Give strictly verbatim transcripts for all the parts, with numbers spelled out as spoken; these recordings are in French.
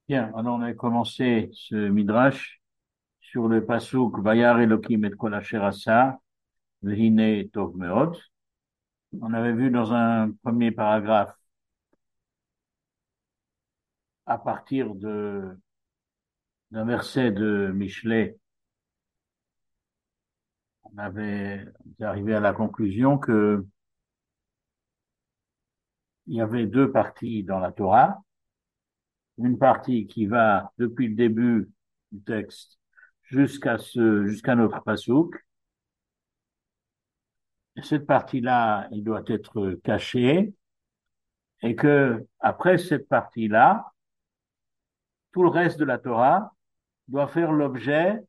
Bien, alors on a commencé ce midrash sur le pasuk Vayar Elokim et kol asher asa v'hine tov meod. On avait vu dans un premier paragraphe, à partir de d'un verset de Michelet, on avait on était arrivé à la conclusion que il y avait deux parties dans la Torah, une partie qui va depuis le début du texte jusqu'à ce jusqu'à notre pasuk. Et cette partie-là, elle doit être cachée. Et que après cette partie-là, tout le reste de la Torah doit faire l'objet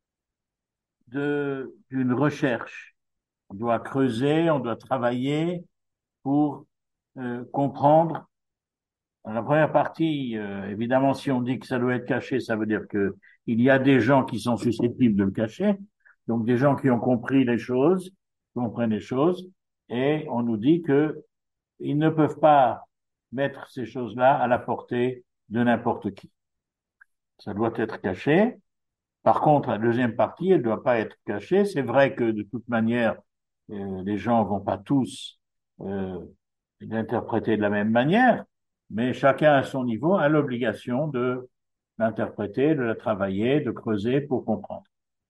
de d'une recherche. On doit creuser, on doit travailler pour euh, comprendre. La première partie, euh, évidemment, si on dit que ça doit être caché, ça veut dire que il y a des gens qui sont susceptibles de le cacher, donc des gens qui ont compris les choses, qui comprennent les choses, et on nous dit que ils ne peuvent pas mettre ces choses-là à la portée de n'importe qui. Ça doit être caché. Par contre, la deuxième partie, elle ne doit pas être cachée. C'est vrai que de toute manière, euh, les gens vont pas tous euh, l'interpréter de la même manière, mais chacun à son niveau a l'obligation de l'interpréter, de la travailler, de creuser pour comprendre.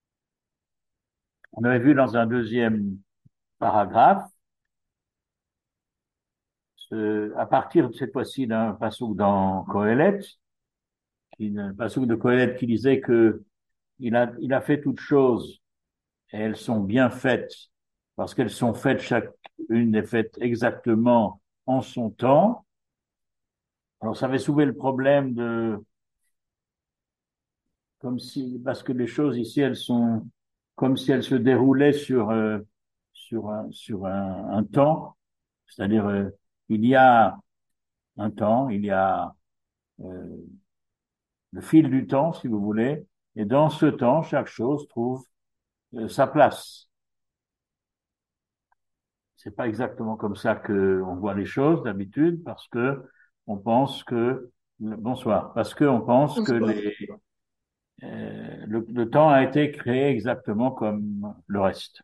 On avait vu dans un deuxième paragraphe, ce, à partir de cette fois-ci d'un passouk dans Kohelet, qui, un passouk de Kohelet qui disait que il a, il a fait toutes choses et elles sont bien faites parce qu'elles sont faites, chacune est faite exactement en son temps. Alors ça avait soulevé le problème de, comme si, parce que les choses ici, elles sont comme si elles se déroulaient sur, euh, sur un, sur un, un temps, c'est-à-dire euh, il y a un temps, il y a euh, le fil du temps, si vous voulez, et dans ce temps, chaque chose trouve euh, sa place. C'est pas exactement comme ça que on voit les choses d'habitude, parce que on pense que bonsoir, parce que on pense que Bonsoir. les euh, le, le temps a été créé exactement comme le reste.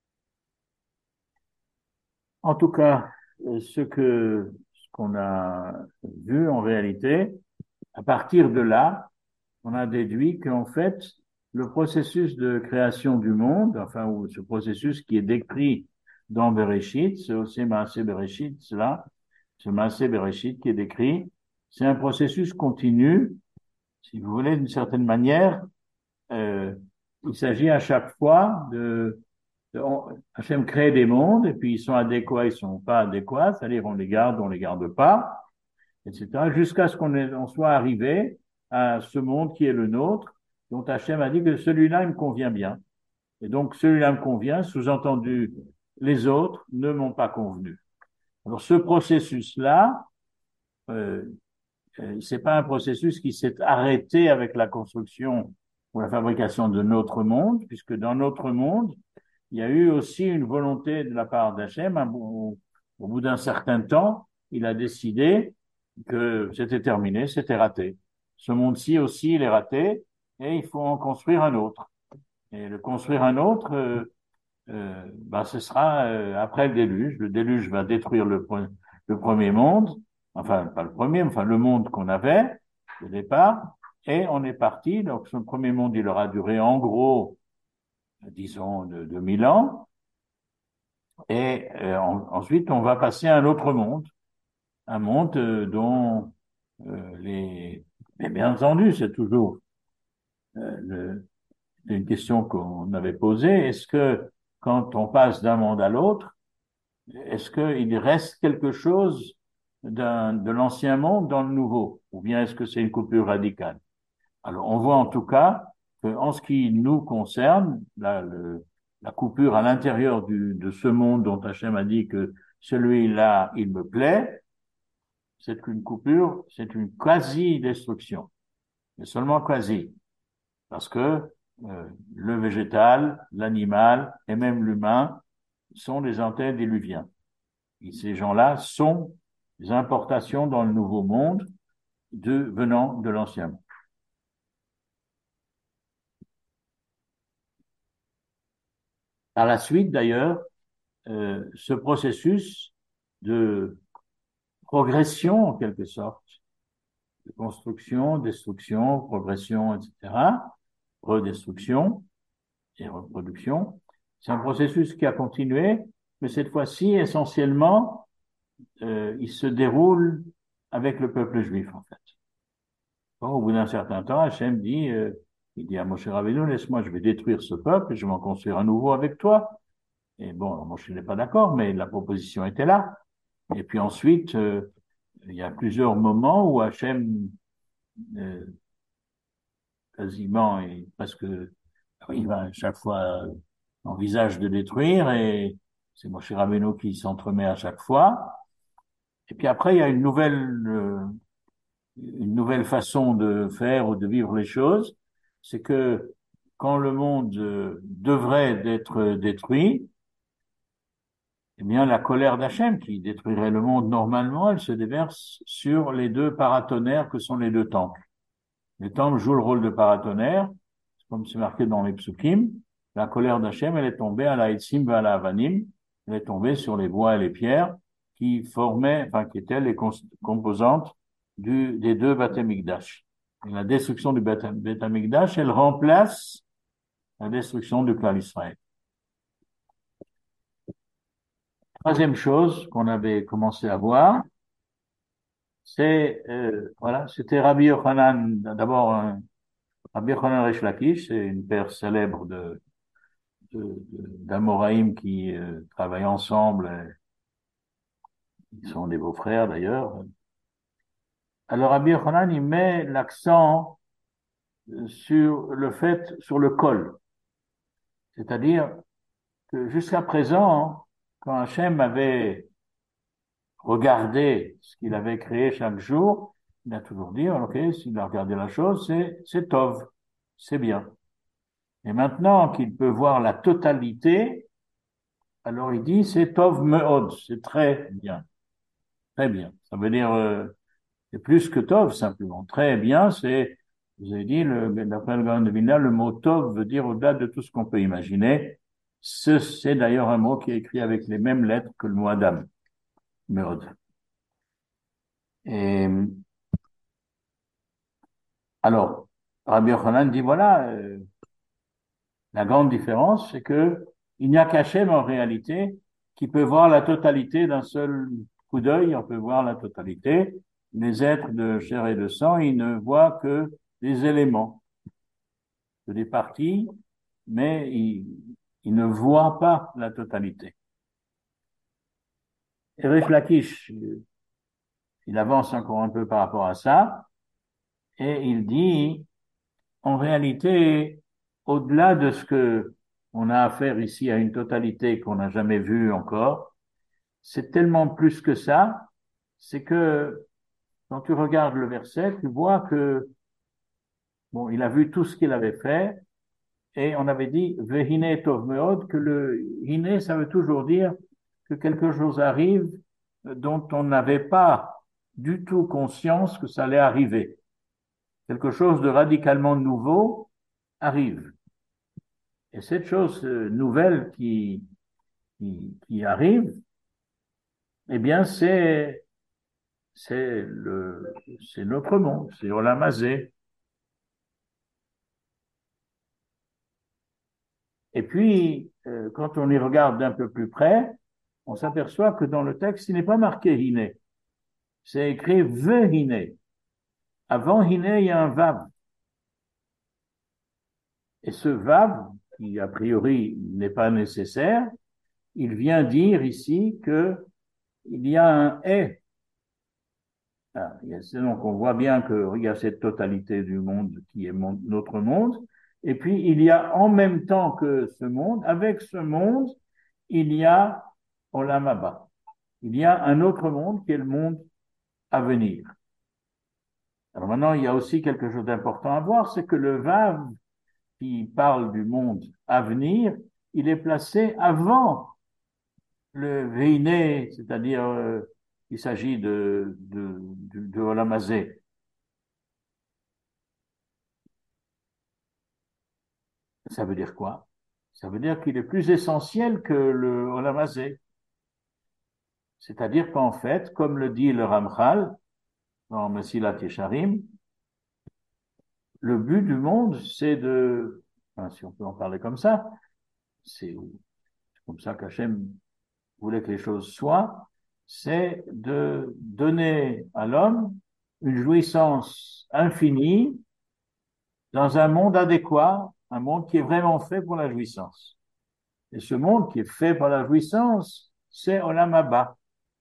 En tout cas, euh, ce que ce qu'on a vu en réalité, à partir de là, on a déduit qu'en fait, le processus de création du monde, enfin, ou ce processus qui est décrit dans Bereshit, c'est aussi Maaseh Bereshit, cela, ce Maaseh Bereshit qui est décrit, c'est un processus continu, si vous voulez, d'une certaine manière. Euh, il s'agit à chaque fois de, de on, Hachem crée des mondes et puis ils sont adéquats, ils sont pas adéquats, c'est-à-dire on les garde, on les garde pas, et cetera. Jusqu'à ce qu'on on soit arrivé à ce monde qui est le nôtre, dont Hachem a dit que celui-là, il me convient bien. Et donc celui-là me convient, sous-entendu, les autres ne m'ont pas convenu. Alors ce processus-là, euh, euh, c'est pas un processus qui s'est arrêté avec la construction ou la fabrication de notre monde, puisque dans notre monde, il y a eu aussi une volonté de la part d'Hachem. Au, au bout d'un certain temps, il a décidé que c'était terminé, c'était raté. Ce monde-ci aussi, il est raté, et il faut en construire un autre. Et le construire un autre, euh, euh, bah, ce sera euh, après le déluge. Le déluge va détruire le, le premier monde, enfin pas le premier, enfin le monde qu'on avait au départ, et on est parti. Donc ce premier monde, il aura duré en gros, disons, de, de mille ans, et euh, en, ensuite on va passer à un autre monde, un monde euh, dont euh, les, mais bien entendu, c'est toujours euh, le, une question qu'on avait posée. Est-ce que quand on passe d'un monde à l'autre, est-ce qu'il reste quelque chose d'un, de l'ancien monde dans le nouveau? Ou bien est-ce que c'est une coupure radicale? Alors, on voit en tout cas que, en ce qui nous concerne, la, le, la coupure à l'intérieur du, de ce monde dont Hachem a dit que celui-là, il me plaît, c'est une coupure, c'est une quasi-destruction. Mais seulement quasi. Parce que euh, le végétal, l'animal et même l'humain sont des antédiluviens. Et ces gens-là sont des importations dans le nouveau monde de, venant de l'ancien monde. Par la suite, d'ailleurs, euh, ce processus de progression, en quelque sorte, de construction, destruction, progression, et cetera, redestruction et reproduction, c'est un processus qui a continué, mais cette fois-ci, essentiellement, euh, il se déroule avec le peuple juif, en fait. Bon, au bout d'un certain temps, Hachem dit, euh, il dit à Moshe Rabbeinu, laisse-moi, je vais détruire ce peuple et je vais en construire un nouveau avec toi. Et bon, Moshe n'est pas d'accord, mais la proposition était là. Et puis ensuite, euh, il y a plusieurs moments où Hachem, euh, quasiment et presque, il va à chaque fois euh, envisage de détruire et c'est Moshe Rabbeinu qui s'entremet à chaque fois. Et puis après, il y a une nouvelle, euh, une nouvelle façon de faire ou de vivre les choses. C'est que quand le monde euh, devrait être détruit, eh bien, la colère d'Hachem qui détruirait le monde normalement, elle se déverse sur les deux paratonnerres que sont les deux temples. Les temples jouent le rôle de paratonnerre, comme c'est marqué dans les psukim. La colère d'Hachem, elle est tombée à la Itzim et à la Avanim. Elle est tombée sur les bois et les pierres qui formaient, enfin, qui étaient les composantes du, des deux Beth Amikdash. Et la destruction du Beth Amikdash, elle remplace la destruction du clan Israël. Troisième chose qu'on avait commencé à voir, c'est, euh, voilà, c'était Rabbi Yochanan, d'abord, euh, Rabbi Yochanan Resh Lakish, c'est une père célèbre de, d'Amoraïm qui euh, travaillent ensemble, euh, ils sont des beaux-frères d'ailleurs. Alors Rabbi Yochanan, il met l'accent sur le fait, sur le col. C'est-à-dire que jusqu'à présent, quand Hachem avait regardé ce qu'il avait créé chaque jour, il a toujours dit, ok, s'il a regardé la chose, c'est, c'est Tov, c'est bien. Et maintenant qu'il peut voir la totalité, alors il dit, c'est Tov Meod, c'est très bien. Très bien. Ça veut dire, euh, c'est plus que Tov, simplement. Très bien, c'est, vous avez dit, le, d'après le Gaon de Vilna, le mot Tov veut dire au-delà de tout ce qu'on peut imaginer. Ce, c'est d'ailleurs un mot qui est écrit avec les mêmes lettres que le mot Adam. Meod. Et, alors, Rabbi Yochanan dit, voilà, euh, la grande différence, c'est que il n'y a qu'Hachem, en réalité, qui peut voir la totalité d'un seul coup d'œil, on peut voir la totalité. Les êtres de chair et de sang, ils ne voient que des éléments, que des parties, mais ils, ils ne voient pas la totalité. Et Rish Lakish, il avance encore un peu par rapport à ça, et il dit, en réalité, au-delà de ce que on a affaire ici à une totalité qu'on n'a jamais vue encore, c'est tellement plus que ça, c'est que quand tu regardes le verset, tu vois que, bon, il a vu tout ce qu'il avait fait, et on avait dit, Vehine tov meod, que le hine, ça veut toujours dire que quelque chose arrive dont on n'avait pas du tout conscience que ça allait arriver. Quelque chose de radicalement nouveau arrive. Et cette chose nouvelle qui, qui, qui arrive, eh bien, c'est, c'est le, c'est notre monde, c'est Olam Hazé. Et puis, euh, quand on y regarde d'un peu plus près, on s'aperçoit que dans le texte, il n'est pas marqué Hiné. C'est écrit Ve Avant Hiné, il y a un Vav. Et ce Vav, qui a priori n'est pas nécessaire, il vient dire ici que il y a un Et. Ah, donc on voit bien qu'il y a cette totalité du monde qui est mon, notre monde. Et puis il y a en même temps que ce monde, avec ce monde, il y a Olam Haba. Il y a un autre monde qui est le monde à venir. Alors maintenant, il y a aussi quelque chose d'important à voir, c'est que le Vav qui parle du monde à venir, il est placé avant le Veiné, c'est-à-dire euh, il s'agit de, de, de, de Olam Hazé. Ça veut dire quoi? Ça veut dire qu'il est plus essentiel que le Olam Hazé. C'est-à-dire qu'en fait, comme le dit le Ramchal dans Mesilat Yesharim, le but du monde, c'est de, enfin, si on peut en parler comme ça, c'est comme ça qu'Hachem voulait que les choses soient, c'est de donner à l'homme une jouissance infinie dans un monde adéquat, un monde qui est vraiment fait pour la jouissance. Et ce monde qui est fait pour la jouissance, c'est Olam Haba.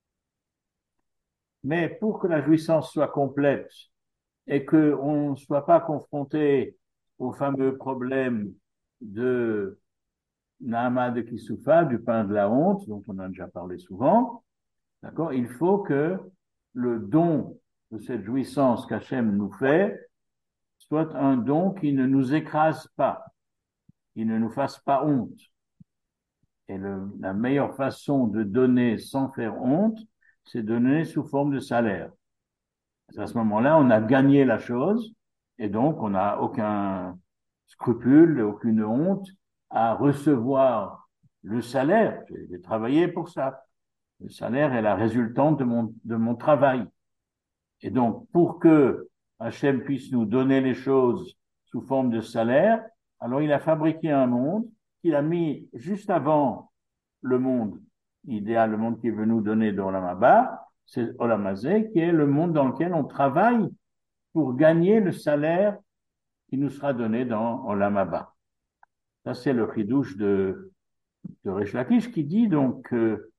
Mais pour que la jouissance soit complète et qu'on ne soit pas confronté au fameux problème de Naaman de Kisoufa, du pain de la honte, dont on a déjà parlé souvent, d'accord, il faut que le don de cette jouissance qu'Hachem nous fait soit un don qui ne nous écrase pas, qui ne nous fasse pas honte. Et le, la meilleure façon de donner sans faire honte, c'est donner sous forme de salaire. À ce moment-là, on a gagné la chose et donc on n'a aucun scrupule, aucune honte à recevoir le salaire. J'ai travaillé pour ça. Le salaire est la résultante de mon, de mon travail. Et donc, pour que Hachem puisse nous donner les choses sous forme de salaire, alors il a fabriqué un monde qu'il a mis juste avant le monde idéal, le monde qu'il veut nous donner dans l'Olam Haba, c'est Olam Hazé, qui est le monde dans lequel on travaille pour gagner le salaire qui nous sera donné dans Olam Haba. Ça, c'est le chidouche de, de Resh Lakish qui dit donc, euh,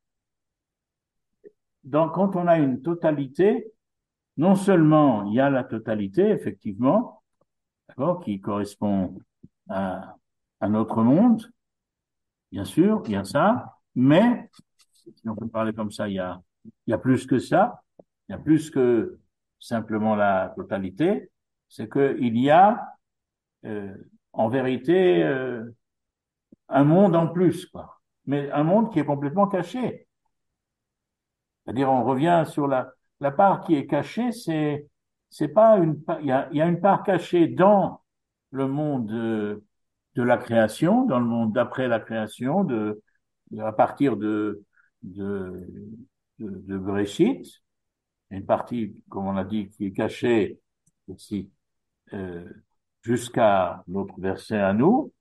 dans, quand on a une totalité, non seulement il y a la totalité, effectivement, d'accord, qui correspond à un autre monde, bien sûr, il y a ça, mais, si on peut parler comme ça, il y a, il y a plus que ça, il y a plus que simplement la totalité, c'est qu'il y a, euh, en vérité, euh, un monde en plus, quoi. Mais un monde qui est complètement caché. C'est-à-dire, on revient sur la, la part qui est cachée, c'est, c'est pas une, il y a, il y a une part cachée dans le monde de, de la création, dans le monde d'après la création, de, de à partir de, de, de, de Bereshit. Une partie, comme on a dit, qui est cachée aussi, euh, jusqu'à notre verset à nous.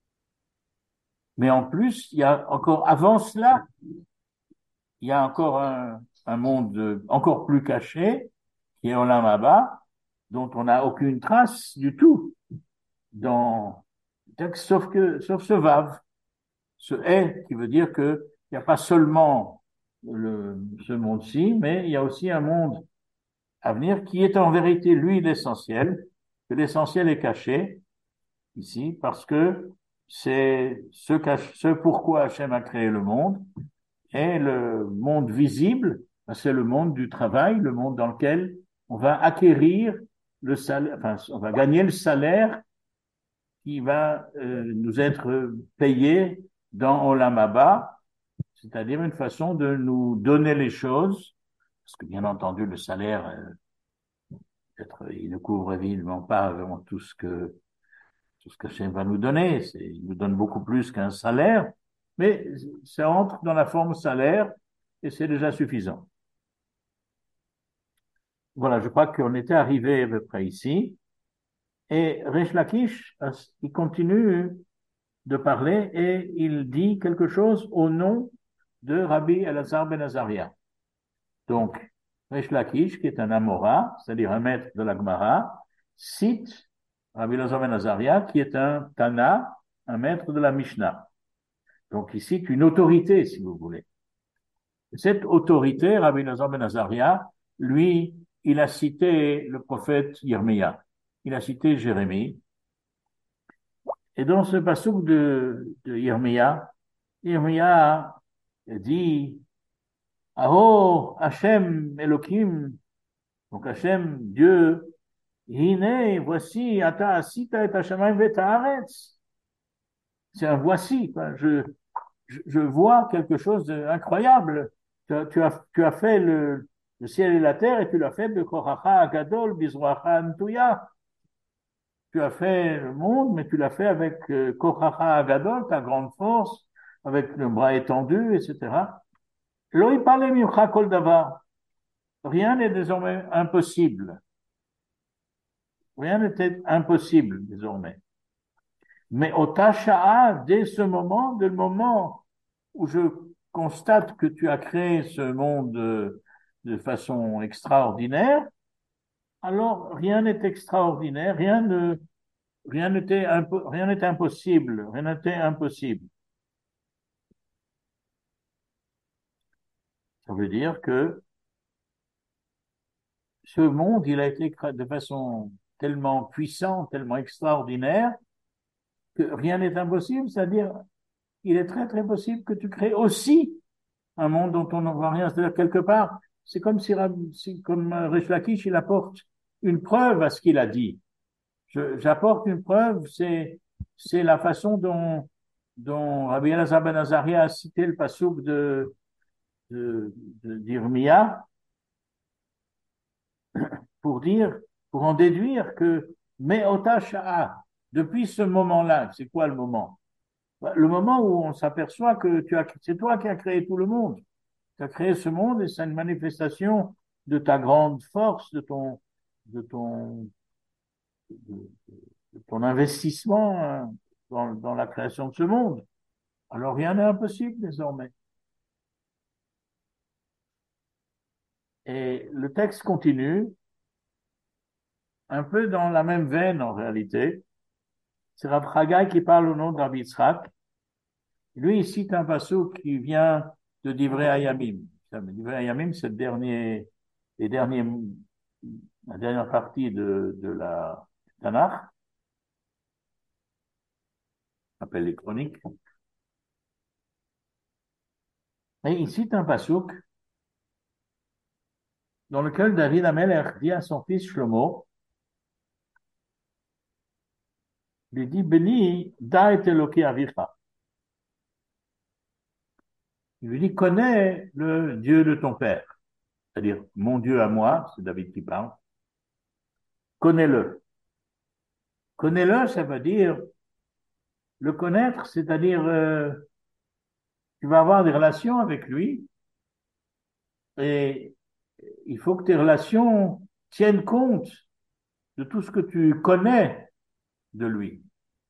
Mais en plus, il y a encore, avant cela, il y a encore un, un monde encore plus caché, qui est Olam Haba, dont on n'a aucune trace du tout dans le texte, sauf que, sauf ce Vav, ce est, qui veut dire que il n'y a pas seulement le, ce monde-ci, mais il y a aussi un monde à venir qui est en vérité, lui, l'essentiel, que l'essentiel est caché ici, parce que c'est ce, ce pourquoi Hachem a créé le monde, et le monde visible, c'est le monde du travail, le monde dans lequel on va acquérir le salaire, enfin, on va gagner le salaire qui va euh, nous être payé dans Olam Haba, c'est-à-dire une façon de nous donner les choses, parce que bien entendu le salaire, euh, peut-être, il ne couvre évidemment pas vraiment tout ce que tout ce que Hachem va nous donner, c'est, il nous donne beaucoup plus qu'un salaire, mais ça entre dans la forme salaire et c'est déjà suffisant. Voilà, je crois qu'on était arrivé à peu près ici. Et Resh Lakish, il continue de parler et il dit quelque chose au nom de Rabbi Elazar ben Azaria. Donc, Resh Lakish, qui est un Amora, c'est-à-dire un maître de la Gemara, cite Rabbi Elazar ben Azaria, qui est un Tana, un maître de la Mishnah. Donc, il cite une autorité, si vous voulez. Cette autorité, Rabbi Elazar ben Azaria, lui, il a cité le prophète Yirmiya. Il a cité Jérémie. Et dans ce passouk de, de Yirmiya, Yirmiya dit Aho Hashem Elohim, donc Hashem, Dieu, Hine, voici, ata asita et hashamayim vet haaretz. C'est un voici, quoi. Je, je, je vois quelque chose d'incroyable. Tu as, tu as, tu as fait le, le ciel et la terre et tu l'as fait de Koracha Agadol, Bizroacha Antuya. tu as fait le monde, mais tu l'as fait avec euh, Kochacha Agadol, ta grande force, avec le bras étendu, et cetera. Lo yipale mimcha kol davar. Rien n'est désormais impossible. Rien n'était impossible désormais. Mais au Tasha'a, dès ce moment, dès le moment où je constate que tu as créé ce monde de, de façon extraordinaire, alors rien n'est extraordinaire, rien ne, rien n'était impo- rien n'est impossible, rien n'était impossible. Ça veut dire que ce monde, il a été créé de façon tellement puissante, tellement extraordinaire, que rien n'est impossible, c'est-à-dire, il est très très possible que tu crées aussi un monde dont on n'en voit rien. C'est-à-dire, quelque part, c'est comme si, si comme Rish Lakish, il apporte une preuve à ce qu'il a dit. Je, j'apporte une preuve, c'est, c'est la façon dont, dont Rabbi Elazar ben Azaria a cité le passouk de, de, de, d'Irmia pour dire, pour en déduire que, mais Otasha'a, depuis ce moment-là, c'est quoi le moment? Le moment où on s'aperçoit que tu as, c'est toi qui as créé tout le monde. Tu as créé ce monde et c'est une manifestation de ta grande force, de ton, de ton, de, de ton investissement hein, dans, dans la création de ce monde. Alors rien n'est impossible désormais. Et le texte continue, un peu dans la même veine en réalité. C'est Rav Chagai qui parle au nom de Rabbi Yitzhak. Lui, il cite un passouk qui vient de Divrei Hayamim. Divrei Hayamim, c'est le dernier, les derniers, la dernière partie de, de la Tanakh, on appelle les chroniques. Et il cite un passouk dans lequel David Amelech dit à son fils Shlomo, il lui dit, Béni, da et Eloki avicha. Il lui dit, connais le Dieu de ton père. C'est-à-dire, mon Dieu à moi, c'est David qui parle, connais-le. Connais-le, ça veut dire, le connaître, c'est-à-dire, euh, tu vas avoir des relations avec lui et il faut que tes relations tiennent compte de tout ce que tu connais de lui.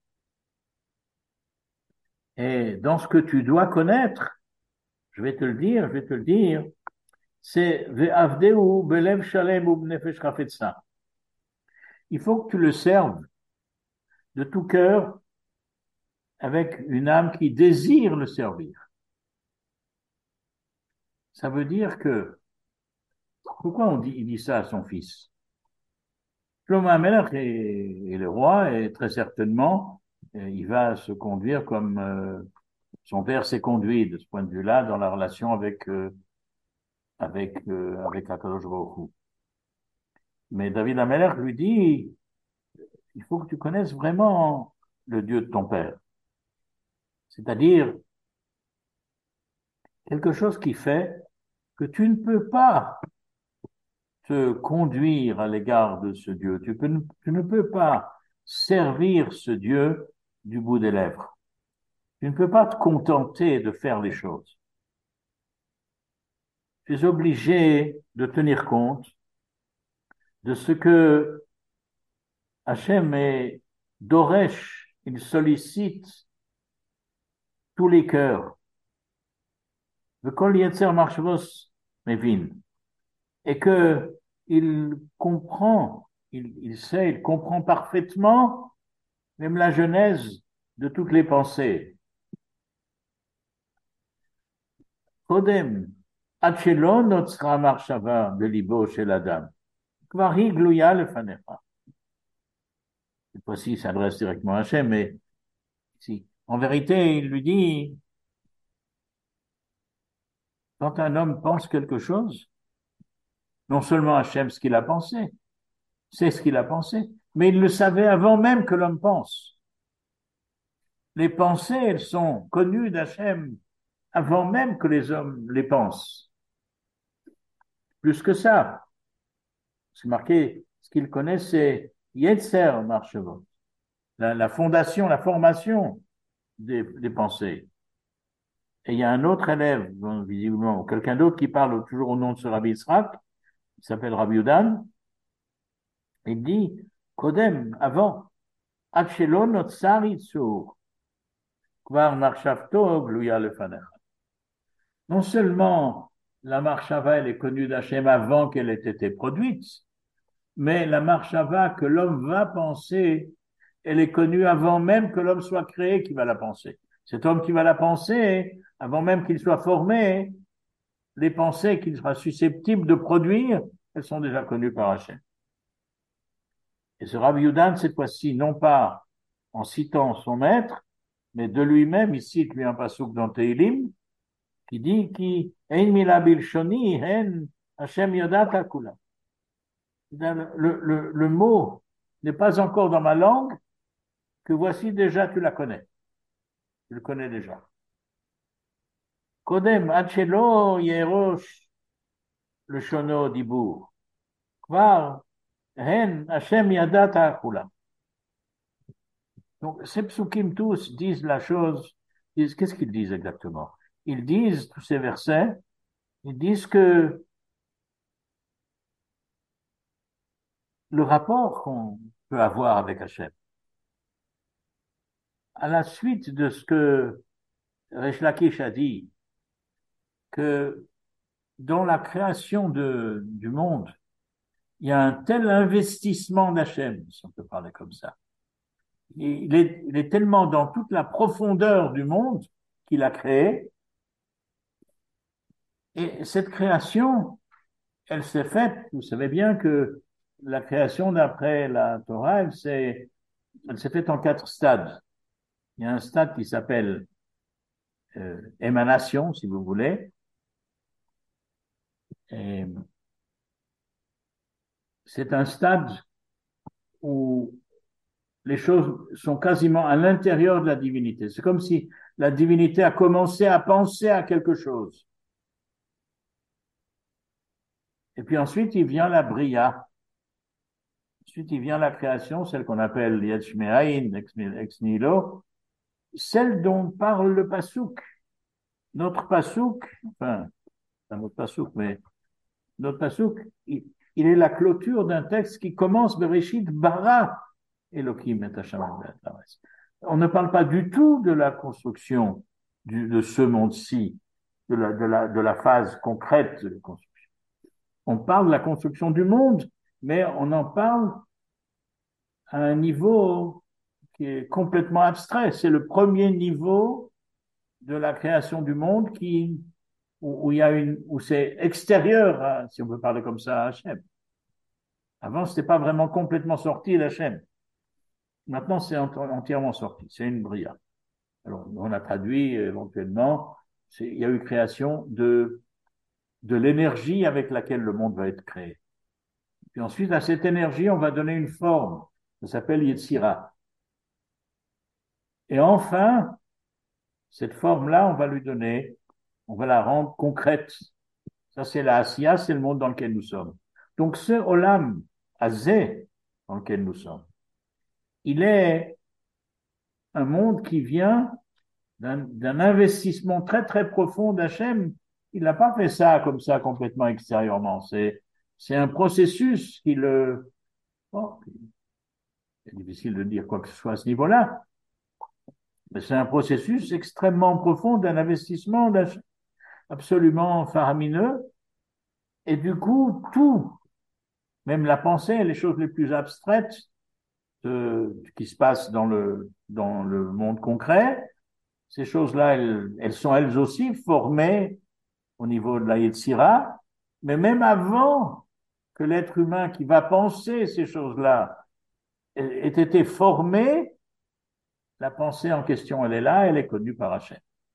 Et dans ce que tu dois connaître, je vais te le dire, je vais te le dire, c'est ve'avdeu belev shalem u b'nefesh chafetza. Il faut que tu le serves de tout cœur avec une âme qui désire le servir. Ça veut dire que, pourquoi on dit, il dit ça à son fils? Shlomo HaMelech est, est le roi et très certainement, il va se conduire comme euh, son père s'est conduit de ce point de vue-là dans la relation avec euh, avec euh, avec Akadosh Baruch Hu. Mais David HaMelech lui dit, il faut que tu connaisses vraiment le Dieu de ton père. C'est-à-dire quelque chose qui fait que tu ne peux pas te conduire à l'égard de ce Dieu. Tu, peux, tu ne peux pas servir ce Dieu du bout des lèvres. Tu ne peux pas te contenter de faire les choses. Tu es obligé de tenir compte de ce que Hachem est Doresh, il sollicite tous les cœurs. Le Kol Yetzer Marshvos Mevin. Et que il comprend, il, il sait, il comprend parfaitement même la genèse de toutes les pensées. Kodem, Achelon notzra marshava belibo shel adam. Kvari gluya lefanecha. Cette fois-ci, il s'adresse directement à Hachem, mais si, en vérité, il lui dit, quand un homme pense quelque chose, non seulement Hachem ce qu'il a pensé, c'est ce qu'il a pensé, mais il le savait avant même que l'homme pense. Les pensées, elles sont connues d'Hachem avant même que les hommes les pensent. Plus que ça, c'est marqué, ce qu'il connaît, c'est Yetzer Marshevot. la, la fondation, la formation des, des pensées. Et il y a un autre élève, bon, visiblement, quelqu'un d'autre qui parle toujours au nom de ce Rabbi Yitzhak, il s'appelle Rabbi Udan, il dit, Kodem, avant, Achelo notsar itzur, kvar marshavto gluya lefanecha. Non seulement la marshava, elle est connue d'Hachem avant qu'elle ait été produite, mais la marshava que l'homme va penser, elle est connue avant même que l'homme soit créé qui va la penser. Cet homme qui va la penser, avant même qu'il soit formé, les pensées qu'il sera susceptible de produire, elles sont déjà connues par Hachem. Et ce Rabbi Yudan, cette fois-ci, non pas en citant son maître, mais de lui-même, il cite lui un passouk dans Teilim, qui dit qui ein mila bilshoni hen Hashem yodata kula. Le, le, le mot n'est pas encore dans ma langue, que voici déjà tu la connais. Tu le connais déjà. Kodem achelo yerosh le shono dibur. Kvar hen Hashem yodata kula. Donc ces psukim tous disent la chose, disent, qu'est-ce qu'ils disent exactement? Ils disent, tous ces versets, ils disent que le rapport qu'on peut avoir avec Hachem, à la suite de ce que Resh Lakish a dit, que dans la création de, du monde, il y a un tel investissement d'Hachem, si on peut parler comme ça. Il est, il est tellement dans toute la profondeur du monde qu'il a créé, et cette création, elle s'est faite, vous savez bien que la création d'après la Torah, elle s'est, elle s'est faite en quatre stades. Il y a un stade qui s'appelle euh, émanation, si vous voulez. Et c'est un stade où les choses sont quasiment à l'intérieur de la divinité. C'est comme si la divinité a commencé à penser à quelque chose. Et puis ensuite, il vient la bria. Ensuite, il vient la création, celle qu'on appelle Yad Shme'ayin, ex nihilo, celle dont parle le Passouk. Notre Passouk, enfin, pas notre Passouk, mais notre Passouk, il, il est la clôture d'un texte qui commence Bereshit bara Elohim et Hashem. On ne parle pas du tout de la construction du, de ce monde-ci, de la, de, la, de la phase concrète de la construction. On parle de la construction du monde, mais on en parle à un niveau qui est complètement abstrait. C'est le premier niveau de la création du monde qui, où, où il y a une, où c'est extérieur, à, si on peut parler comme ça, à Hachem. Avant, c'était pas vraiment complètement sorti d'Hachem. Maintenant, c'est entièrement sorti. C'est une bria. Alors, on a traduit éventuellement, c'est, il y a eu création de, de l'énergie avec laquelle le monde va être créé. Puis ensuite, à cette énergie, on va donner une forme. Ça s'appelle Yetzira. Et enfin, cette forme-là, on va lui donner, on va la rendre concrète. Ça, c'est la Asiya, c'est le monde dans lequel nous sommes. Donc, ce Olam, Azé, dans lequel nous sommes, il est un monde qui vient d'un, d'un investissement très, très profond d'Hachem. Il n'a pas fait ça comme ça, complètement extérieurement. C'est, c'est un processus qui le, bon, c'est difficile de dire quoi que ce soit à ce niveau-là, mais c'est un processus extrêmement profond d'un investissement d'Hachem, absolument faramineux. Et du coup, tout, même la pensée, les choses les plus abstraites de, qui se passent dans le, dans le monde concret, ces choses-là, elles, elles sont elles aussi formées au niveau de la Yetzira, mais même avant que l'être humain qui va penser ces choses-là ait été formé, la pensée en question, elle est là, elle est connue par Hachem.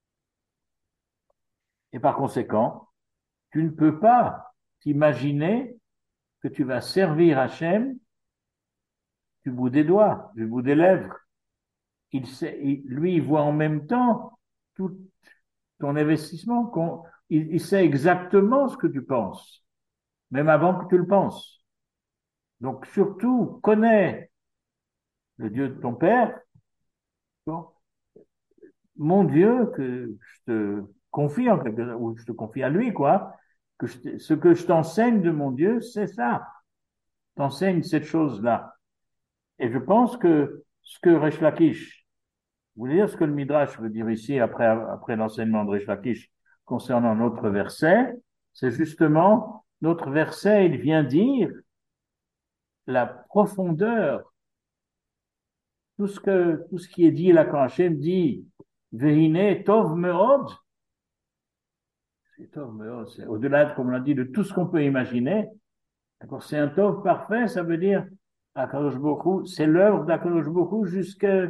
Et par conséquent, tu ne peux pas t'imaginer que tu vas servir Hachem du bout des doigts, du bout des lèvres. Il sait, il, lui, il voit en même temps tout ton investissement. Qu'on, il, il sait exactement ce que tu penses, même avant que tu le penses. Donc surtout, connais le Dieu de ton père, bon, mon Dieu, que je te confie en quelque sorte, ou je te confie à lui, quoi, que je te- ce que je t'enseigne de mon Dieu, c'est ça. T'enseigne cette chose-là. Et je pense que ce que Resh Lakish, vous voulez dire ce que le Midrash veut dire ici après, après l'enseignement de Resh Lakish concernant notre verset, c'est justement, notre verset, il vient dire la profondeur, tout ce que, tout ce qui est dit là quand Hachem dit, Vehine tov meod, c'est tov meod, c'est au-delà, comme on l'a dit, de tout ce qu'on peut imaginer. D'accord, c'est un tov parfait, ça veut dire, Akadosh Bokhu, c'est l'œuvre d'Akadosh Bokhu jusqu'au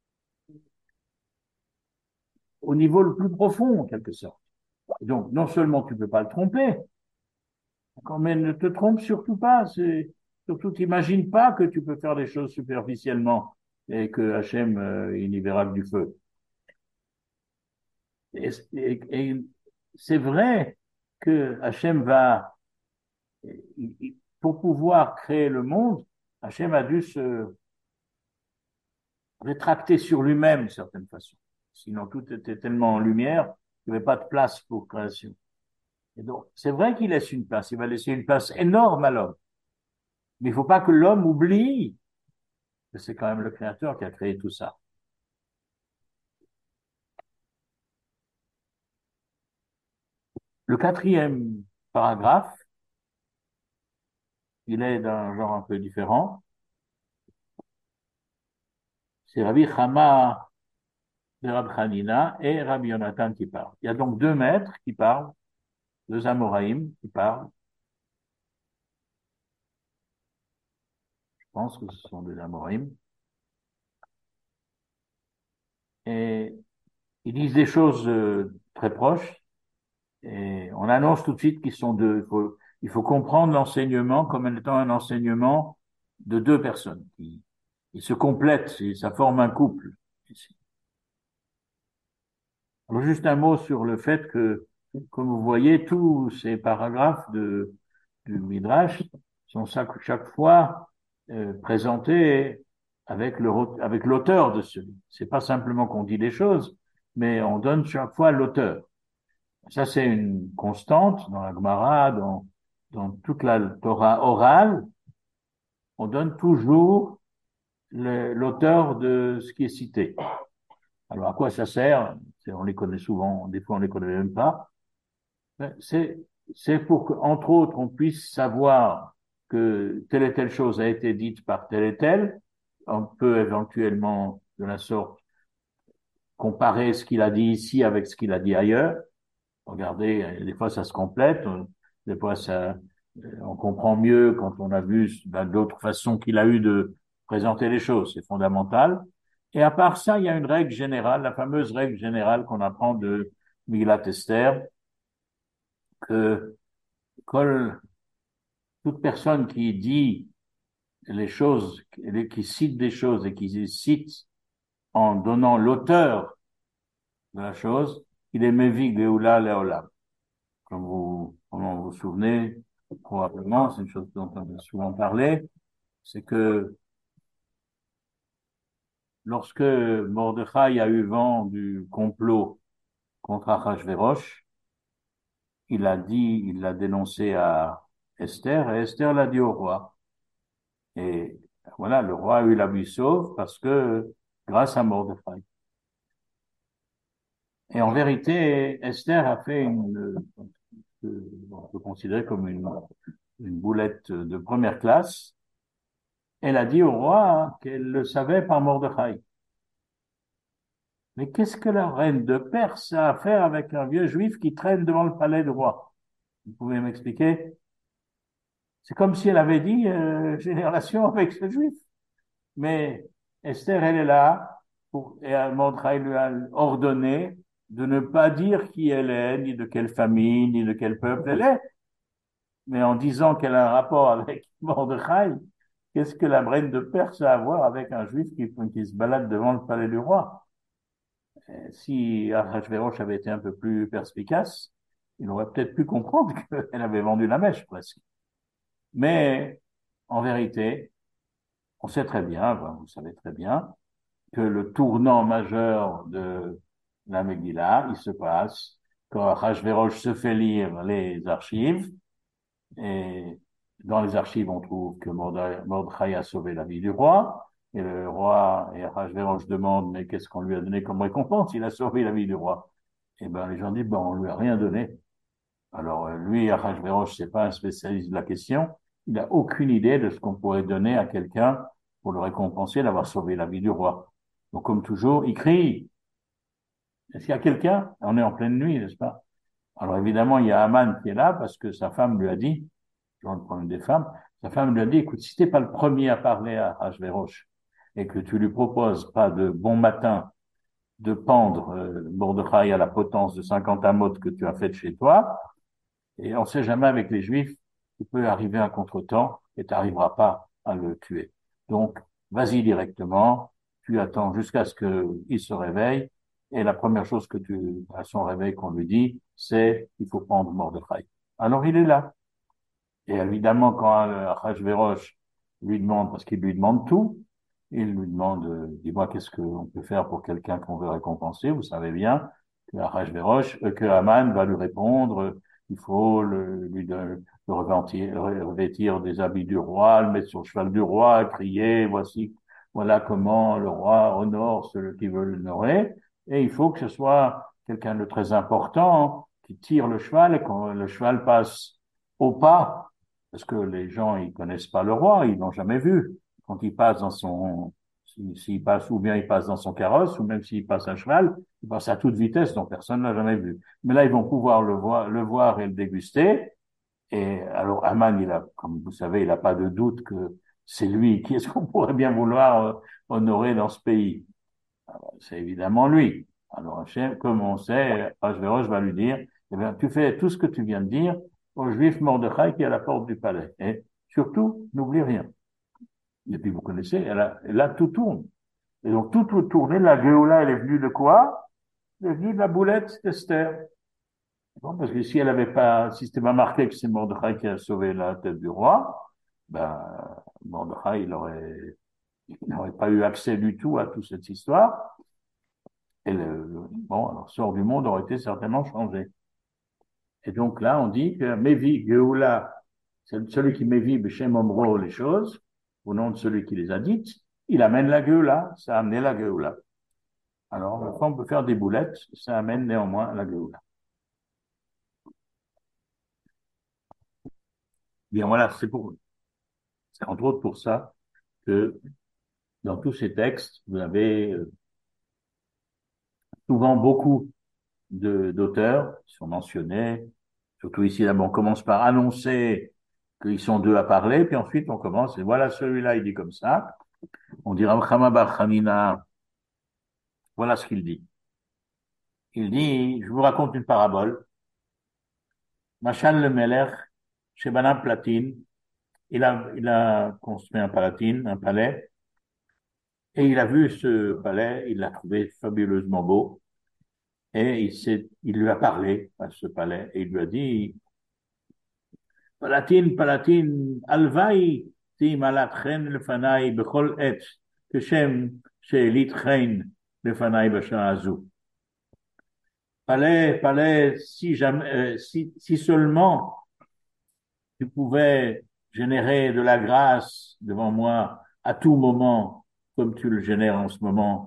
niveau le plus profond, en quelque sorte. Et donc, non seulement tu peux pas le tromper, d'accord, mais ne te trompe surtout pas. C'est, surtout, t'imagines pas que tu peux faire des choses superficiellement et que Hachem, euh, il y verra que du feu. Et, et, et c'est vrai que Hachem va, pour pouvoir créer le monde, Hachem a dû se rétracter sur lui-même d'une certaine façon. Sinon, tout était tellement en lumière qu'il n'y avait pas de place pour création. Et donc, c'est vrai qu'il laisse une place. Il va laisser une place énorme à l'homme. Mais il ne faut pas que l'homme oublie que c'est quand même le Créateur qui a créé tout ça. Le quatrième paragraphe, il est d'un genre un peu différent. C'est Rabbi Chama de Rabbi Hanina et Rabbi Yonatan qui parlent. Il y a donc deux maîtres qui parlent, deux Amoraïm qui parlent. Je pense que ce sont des Amoraïm. Et ils disent des choses euh, très proches. Et on annonce tout de suite qu'ils sont deux. Il faut, il faut comprendre l'enseignement comme étant un enseignement de deux personnes. Ils, ils se complètent, et ça forme un couple. Alors juste un mot sur le fait que, comme vous voyez, tous ces paragraphes de, du Midrash sont chaque, chaque fois euh, présentés avec le, avec l'auteur de celui. C'est pas simplement qu'on dit des choses, mais on donne chaque fois l'auteur. Ça, c'est une constante dans la Gemara, dans, dans toute la Torah orale. On donne toujours l'auteur de ce qui est cité. Alors, à quoi ça sert? On les connaît souvent, des fois on les connaît même pas. C'est, c'est pour qu'entre autres, on puisse savoir que telle et telle chose a été dite par tel et tel. On peut éventuellement, de la sorte, comparer ce qu'il a dit ici avec ce qu'il a dit ailleurs. Regardez, des fois ça se complète, des fois ça, on comprend mieux quand on a vu ben, d'autres façons qu'il a eu de présenter les choses, c'est fondamental. Et à part ça, il y a une règle générale, la fameuse règle générale qu'on apprend de Miglat Esther, que Kol, toute personne qui dit les choses, qui cite des choses et qui cite en donnant l'auteur de la chose, il est Mevi Geoula Leolam. Comme vous, comme vous vous souvenez, probablement, c'est une chose dont on a souvent parlé, c'est que lorsque Mordechai a eu vent du complot contre Achashverosh, il a dit, il l'a dénoncé à Esther, et Esther l'a dit au roi. Et voilà, le roi a eu la vie sauve parce que, grâce à Mordechai. Et en vérité, Esther a fait une, euh, on peut considérer comme une, une boulette de première classe. Elle a dit au roi qu'elle le savait par Mordechai. Mais qu'est-ce que la reine de Perse a à faire avec un vieux juif qui traîne devant le palais du roi? Vous pouvez m'expliquer? C'est comme si elle avait dit, euh, j'ai des relations avec ce juif. Mais Esther, elle est là, pour, et Mordechai lui a ordonné de ne pas dire qui elle est, ni de quelle famille, ni de quel peuple elle est. Mais en disant qu'elle a un rapport avec Mordechai, qu'est-ce que la reine de Perse a à voir avec un juif qui, qui se balade devant le palais du roi? Si Ahasverosh avait été un peu plus perspicace, il aurait peut-être pu comprendre qu'elle avait vendu la mèche presque. Mais en vérité, On sait très bien, ben, vous savez très bien, que le tournant majeur de la Megillah, il se passe quand Achashverosh se fait lire les archives, et dans les archives, on trouve que Mordechai a sauvé la vie du roi, et le roi et Achashverosh demandent, mais qu'est-ce qu'on lui a donné comme récompense? Il a sauvé la vie du roi. Et ben, les gens disent, ben, on lui a rien donné. Alors, euh, lui, Achashverosh, c'est pas un spécialiste de la question. Il n'a aucune idée de ce qu'on pourrait donner à quelqu'un pour le récompenser d'avoir sauvé la vie du roi. Donc, comme toujours, il crie. Est-ce qu'il y a quelqu'un? On est en pleine nuit, n'est-ce pas? Alors, évidemment, il y a Aman qui est là parce que sa femme lui a dit, genre le problème des femmes, sa femme lui a dit, écoute, si t'es pas le premier à parler à Achashverosh et que tu lui proposes pas de bon matin de pendre euh, Mordechai à la potence de cinquante amotes que tu as faite chez toi, et on ne sait jamais avec les Juifs, il peut arriver un contretemps et tu n'arriveras pas à le tuer. Donc, vas-y directement, tu attends jusqu'à ce qu'il se réveille, et la première chose que tu, à son réveil qu'on lui dit, c'est il faut prendre Mordechai. Alors il est là. Et évidemment, quand euh, Achashverosh lui demande, parce qu'il lui demande tout, il lui demande, euh, dis-moi, qu'est-ce qu'on peut faire pour quelqu'un qu'on veut récompenser? Vous savez bien que Achashverosh, euh, que Haman va lui répondre, euh, il faut le, lui de, le revêtir, revêtir des habits du roi, le mettre sur le cheval du roi, crier, voici, voilà comment le roi honore ceux qui veulent l'honorer. Et il faut que ce soit quelqu'un de très important qui tire le cheval et quand le cheval passe au pas, parce que les gens, ils connaissent pas le roi, ils l'ont jamais vu. Quand il passe dans son, s'il si, passe, ou bien il passe dans son carrosse, ou même s'il passe à cheval, il passe à toute vitesse, donc personne ne l'a jamais vu. Mais là, ils vont pouvoir le voir, le voir et le déguster. Et alors, Aman, il a, comme vous savez, il n'a pas de doute que c'est lui. Qui est-ce qu'on pourrait bien vouloir euh, honorer dans ce pays? C'est évidemment lui. Alors, Hachem, comme on sait, Achashverosh va lui dire, eh bien, tu fais tout ce que tu viens de dire au juif Mordechai qui est à la porte du palais. Et surtout, n'oublie rien. Et puis, vous connaissez, elle a, là, tout tourne. Et donc, tout, tout tourné, la Géoula, elle est venue de quoi? Elle est venue de la boulette d'Esther. Bon, parce que si elle avait pas, si c'était pas marqué que c'est Mordechai qui a sauvé la tête du roi, ben, Mordechai, il aurait, il n'aurait pas eu accès du tout à toute cette histoire. Et le, le bon, alors, sort du monde aurait été certainement changé. Et donc là, on dit que Mevi Geoula, c'est celui qui Mevi Beshem Omro les choses, au nom de celui qui les a dites, il amène la Geoula, ça a amené la Geoula. Alors, on peut faire des boulettes, ça amène néanmoins la Geoula. Bien voilà, c'est pour, c'est entre autres pour ça que dans tous ces textes, vous avez euh, souvent beaucoup de, d'auteurs qui sont mentionnés. Surtout ici, d'abord, on commence par annoncer qu'ils sont deux à parler, puis ensuite on commence, et voilà, celui-là, il dit comme ça. On dira Chama bar Hanina, voilà ce qu'il dit. Il dit, je vous raconte une parabole. Machal le Melech, chez Banam Platine, il a, il a construit un palatine, un palais, et il a vu ce palais, il l'a trouvé fabuleusement beau, et il s'est, il lui a parlé à ce palais, et il lui a dit, Palatine, Palatine, Alvaï, ti malatchen lefanai bechol et, כשם שהעלית lefanai בשעה הזו. Palais, palais, si jamais, euh, si, si seulement tu pouvais générer de la grâce devant moi à tout moment, comme tu le génères en ce moment.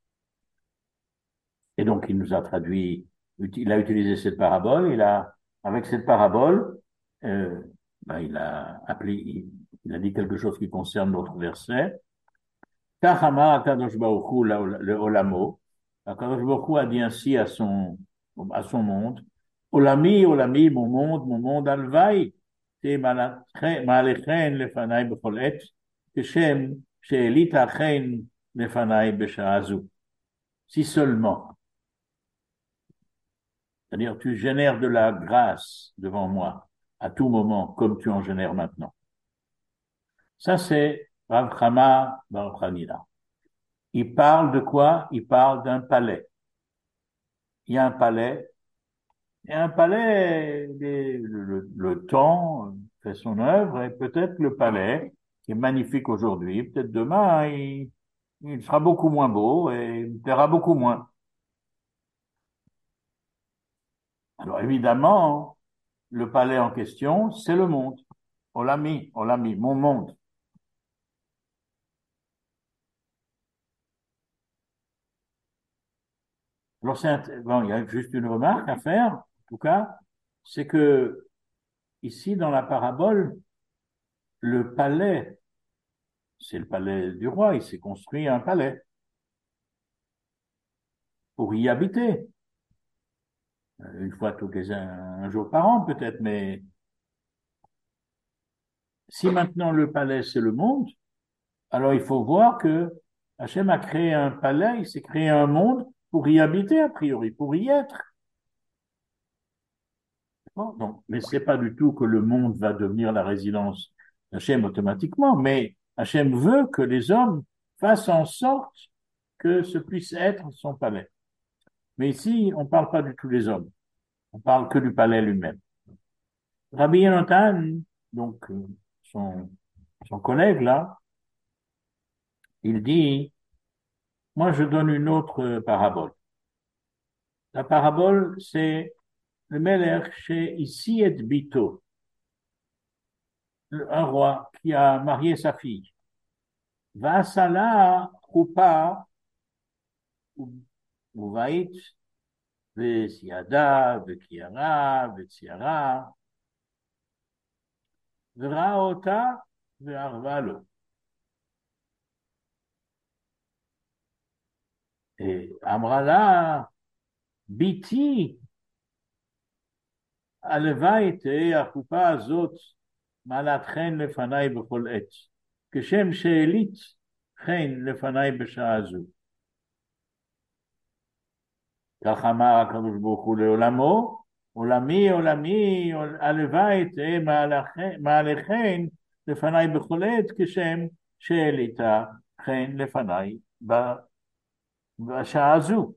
Et donc, il nous a traduit, il a utilisé cette parabole, il a, avec cette parabole, euh, ben, il a appelé, il, il a dit quelque chose qui concerne notre verset. Kahama Akadosh Baruch Hu le Olamo. Akadosh Baruch Hu a dit ainsi à son, à son monde. Olami, Olami, mon monde, mon monde, Alvaï. מעליכן לפניי בכל עת, כשם שהעלית אכן לפניי בשעה זו. Si seulement, c'est-à-dire tu génères de la grâce devant moi à tout moment, comme tu en génères maintenant. Ça, c'est Rav Chama Bar Chanina. Il parle de quoi? Il parle d'un palais. Il y a un palais, et un palais, les, le, le, le temps fait son œuvre, et peut-être le palais qui est magnifique aujourd'hui, peut-être demain, il, il sera beaucoup moins beau et il plaira beaucoup moins. Alors évidemment, le palais en question, c'est le monde. On l'a mis, on l'a mis, mon monde. Alors c'est, int- bon, il y a juste une remarque à faire, en tout cas, c'est que ici, dans la parabole, le palais, c'est le palais du roi, il s'est construit un palais pour y habiter, une fois tous les un, un jour par an peut-être, mais si maintenant le palais c'est le monde, alors il faut voir que Hachem a créé un palais, il s'est créé un monde pour y habiter a priori, pour y être. Bon, donc, mais c'est pas du tout que le monde va devenir la résidence d'Hachem automatiquement, mais Hachem veut que les hommes fassent en sorte que ce puisse être son palais. Mais ici, on parle pas du tout des hommes, on parle que du palais lui-même. Rabbi Yonatan, donc euh, son, son collègue là, il dit, moi je donne une autre euh, parabole. La parabole, c'est le Melech chez ici et Bito, un roi qui a marié sa fille. Vasala Choupa Uvait Vesiada Vekiara Vetsiara Vraota Ve'arvalo. Et Amrala Biti הלוואי תהא החופה הזאת מעלת חן לפניי בכל עת, כשם שהעלית חן לפניי בשעה זו. כך אמר הקדוש ברוך הוא לעולמו, עולמי עולמי הלוואי תהא מעלה חן לפניי בכל עת, כשם שהעלית חן לפניי בשעה זו.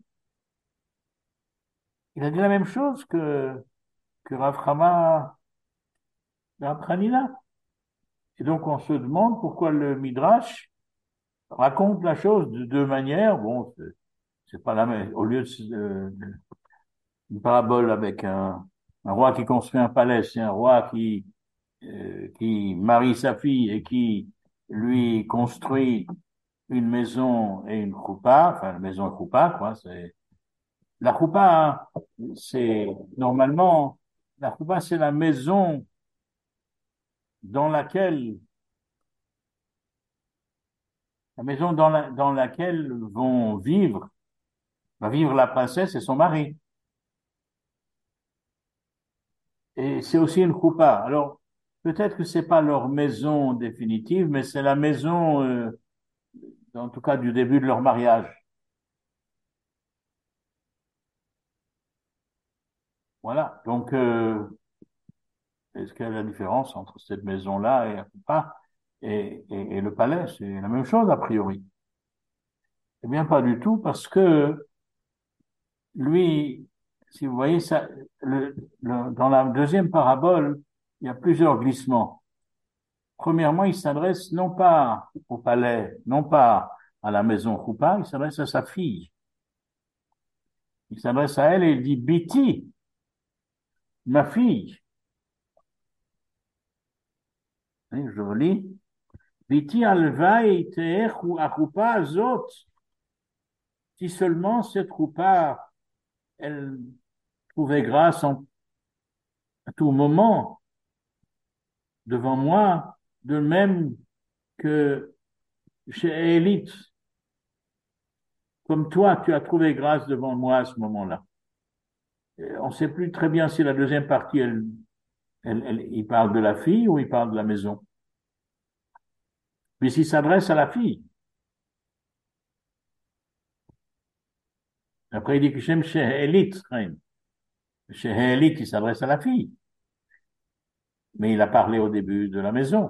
Il a dit la même chose que, que Rav Chama, Rav Hanina. Et donc, on se demande pourquoi le Midrash raconte la chose de deux manières. Bon, c'est c'est pas la même. Au lieu de, de- de- une parabole avec un, un roi qui construit un palais, c'est un roi qui, euh, qui marie sa fille et qui lui construit une maison et une choupa, enfin, une maison et choupa, quoi. C'est, la choupa, c'est, normalement, la choupa, c'est la maison dans laquelle la maison dans, la, dans laquelle vont vivre, va vivre la princesse et son mari. Et c'est aussi une choupa. Alors, peut-être que c'est pas leur maison définitive, mais c'est la maison, euh, en tout cas, du début de leur mariage. Voilà. Donc, euh, est-ce qu'il y a la différence entre cette maison-là et la choupa et, et, et le palais? C'est la même chose, a priori. Eh bien, pas du tout, parce que lui, si vous voyez ça, le, le, dans la deuxième parabole, il y a plusieurs glissements. Premièrement, il s'adresse non pas au palais, non pas à la maison Choupa, il s'adresse à sa fille. Il s'adresse à elle et il dit Biti, ma fille. Et je relis. Biti alvai teech ou achoupa azot. Si seulement cette Choupa, elle trouvait grâce en, à tout moment devant moi, de même que chez Élite, comme toi, tu as trouvé grâce devant moi à ce moment-là. On ne sait plus très bien si la deuxième partie, elle, elle, elle, il parle de la fille ou il parle de la maison. Mais s'il s'adresse à la fille. Après, il dit que j'aime chez Élite. Chez Élite, il s'adresse à la fille. Mais il a parlé au début de la maison.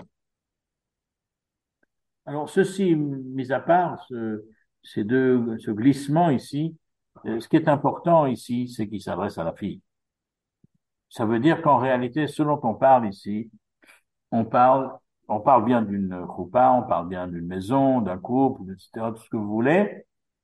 Alors, ceci mis à part, ce, ces deux, ce glissement ici, ce qui est important ici, c'est qu'il s'adresse à la fille. Ça veut dire qu'en réalité, ce dont on parle ici, on parle on parle bien d'une choupa, on parle bien d'une maison, d'un couple, et cetera, tout ce que vous voulez.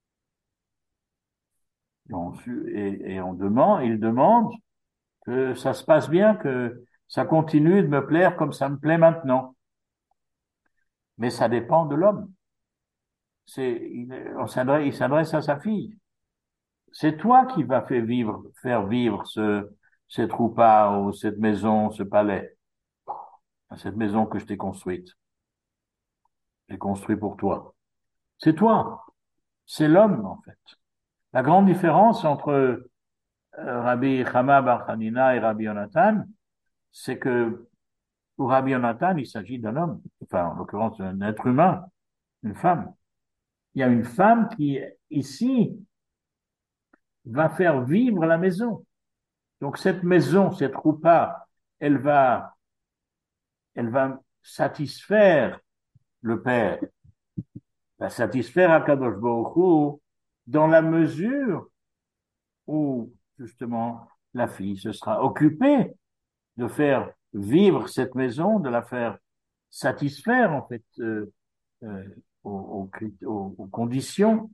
Et on, et, et on demande, il demande que ça se passe bien, que ça continue de me plaire comme ça me plaît maintenant. Mais ça dépend de l'homme. C'est, il, on s'adresse, il s'adresse à sa fille. C'est toi qui vas faire vivre, faire vivre ce, cette roupa ou cette maison, ce palais, cette maison que je t'ai construite. J'ai construit pour toi. C'est toi. C'est l'homme, en fait. La grande différence entre euh, Rabbi Chama bar Hanina et Rabbi Yonatan, c'est que pour Rabbi Yonatan, il s'agit d'un homme, enfin, en l'occurrence, d'un être humain, une femme. Il y a une femme qui, ici, va faire vivre la maison. Donc, cette maison, cette roupa, elle va, elle va satisfaire le Père, va satisfaire Akadosh Baruch Hu dans la mesure où, justement, la fille se sera occupée de faire vivre cette maison, de la faire satisfaire, en fait, euh, euh, aux, aux, aux, conditions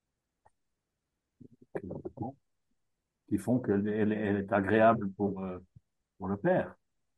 qui font qu'elle elle, elle est agréable pour, euh, pour le père.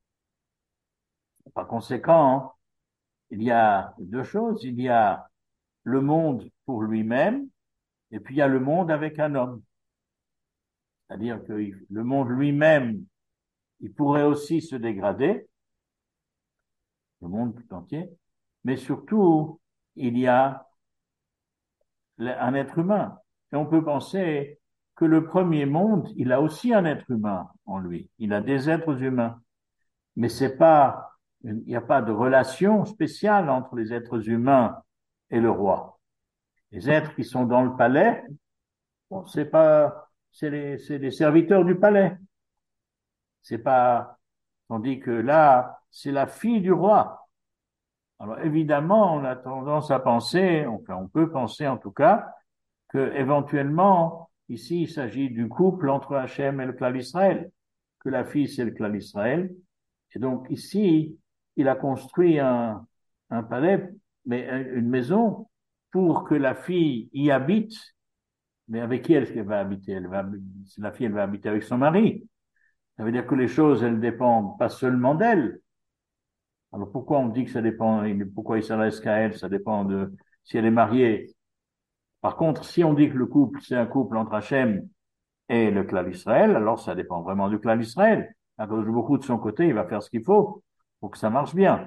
Par conséquent, il y a deux choses. Il y a le monde pour lui-même et puis il y a le monde avec un homme. C'est-à-dire que le monde lui-même, il pourrait aussi se dégrader, le monde tout entier, mais surtout, il y a un être humain. Et on peut penser que le premier monde, il a aussi un être humain en lui. Il a des êtres humains. Mais c'est pas, il n'y a pas de relation spéciale entre les êtres humains et le roi. Les êtres qui sont dans le palais, bon, c'est pas, c'est les, c'est les serviteurs du palais. C'est pas, tandis que là, c'est la fille du roi. Alors évidemment, on a tendance à penser, enfin on peut penser en tout cas, que éventuellement, ici, il s'agit du couple entre Hachem et le clan d'Israël, que la fille, c'est le clan d'Israël. Et donc ici, il a construit un, un palais, mais une maison, pour que la fille y habite. Mais avec qui est-ce qu'elle va habiter? Elle va, la fille, elle va habiter avec son mari. Ça veut dire que les choses, elles dépendent pas seulement d'elle. Alors pourquoi on dit que ça dépend, pourquoi il s'adresse qu'à elle? Ça dépend de si elle est mariée. Par contre, si on dit que le couple, c'est un couple entre Hachem et le clan d'Israël, alors ça dépend vraiment du clan d'Israël. Alors, beaucoup de son côté, il va faire ce qu'il faut pour que ça marche bien.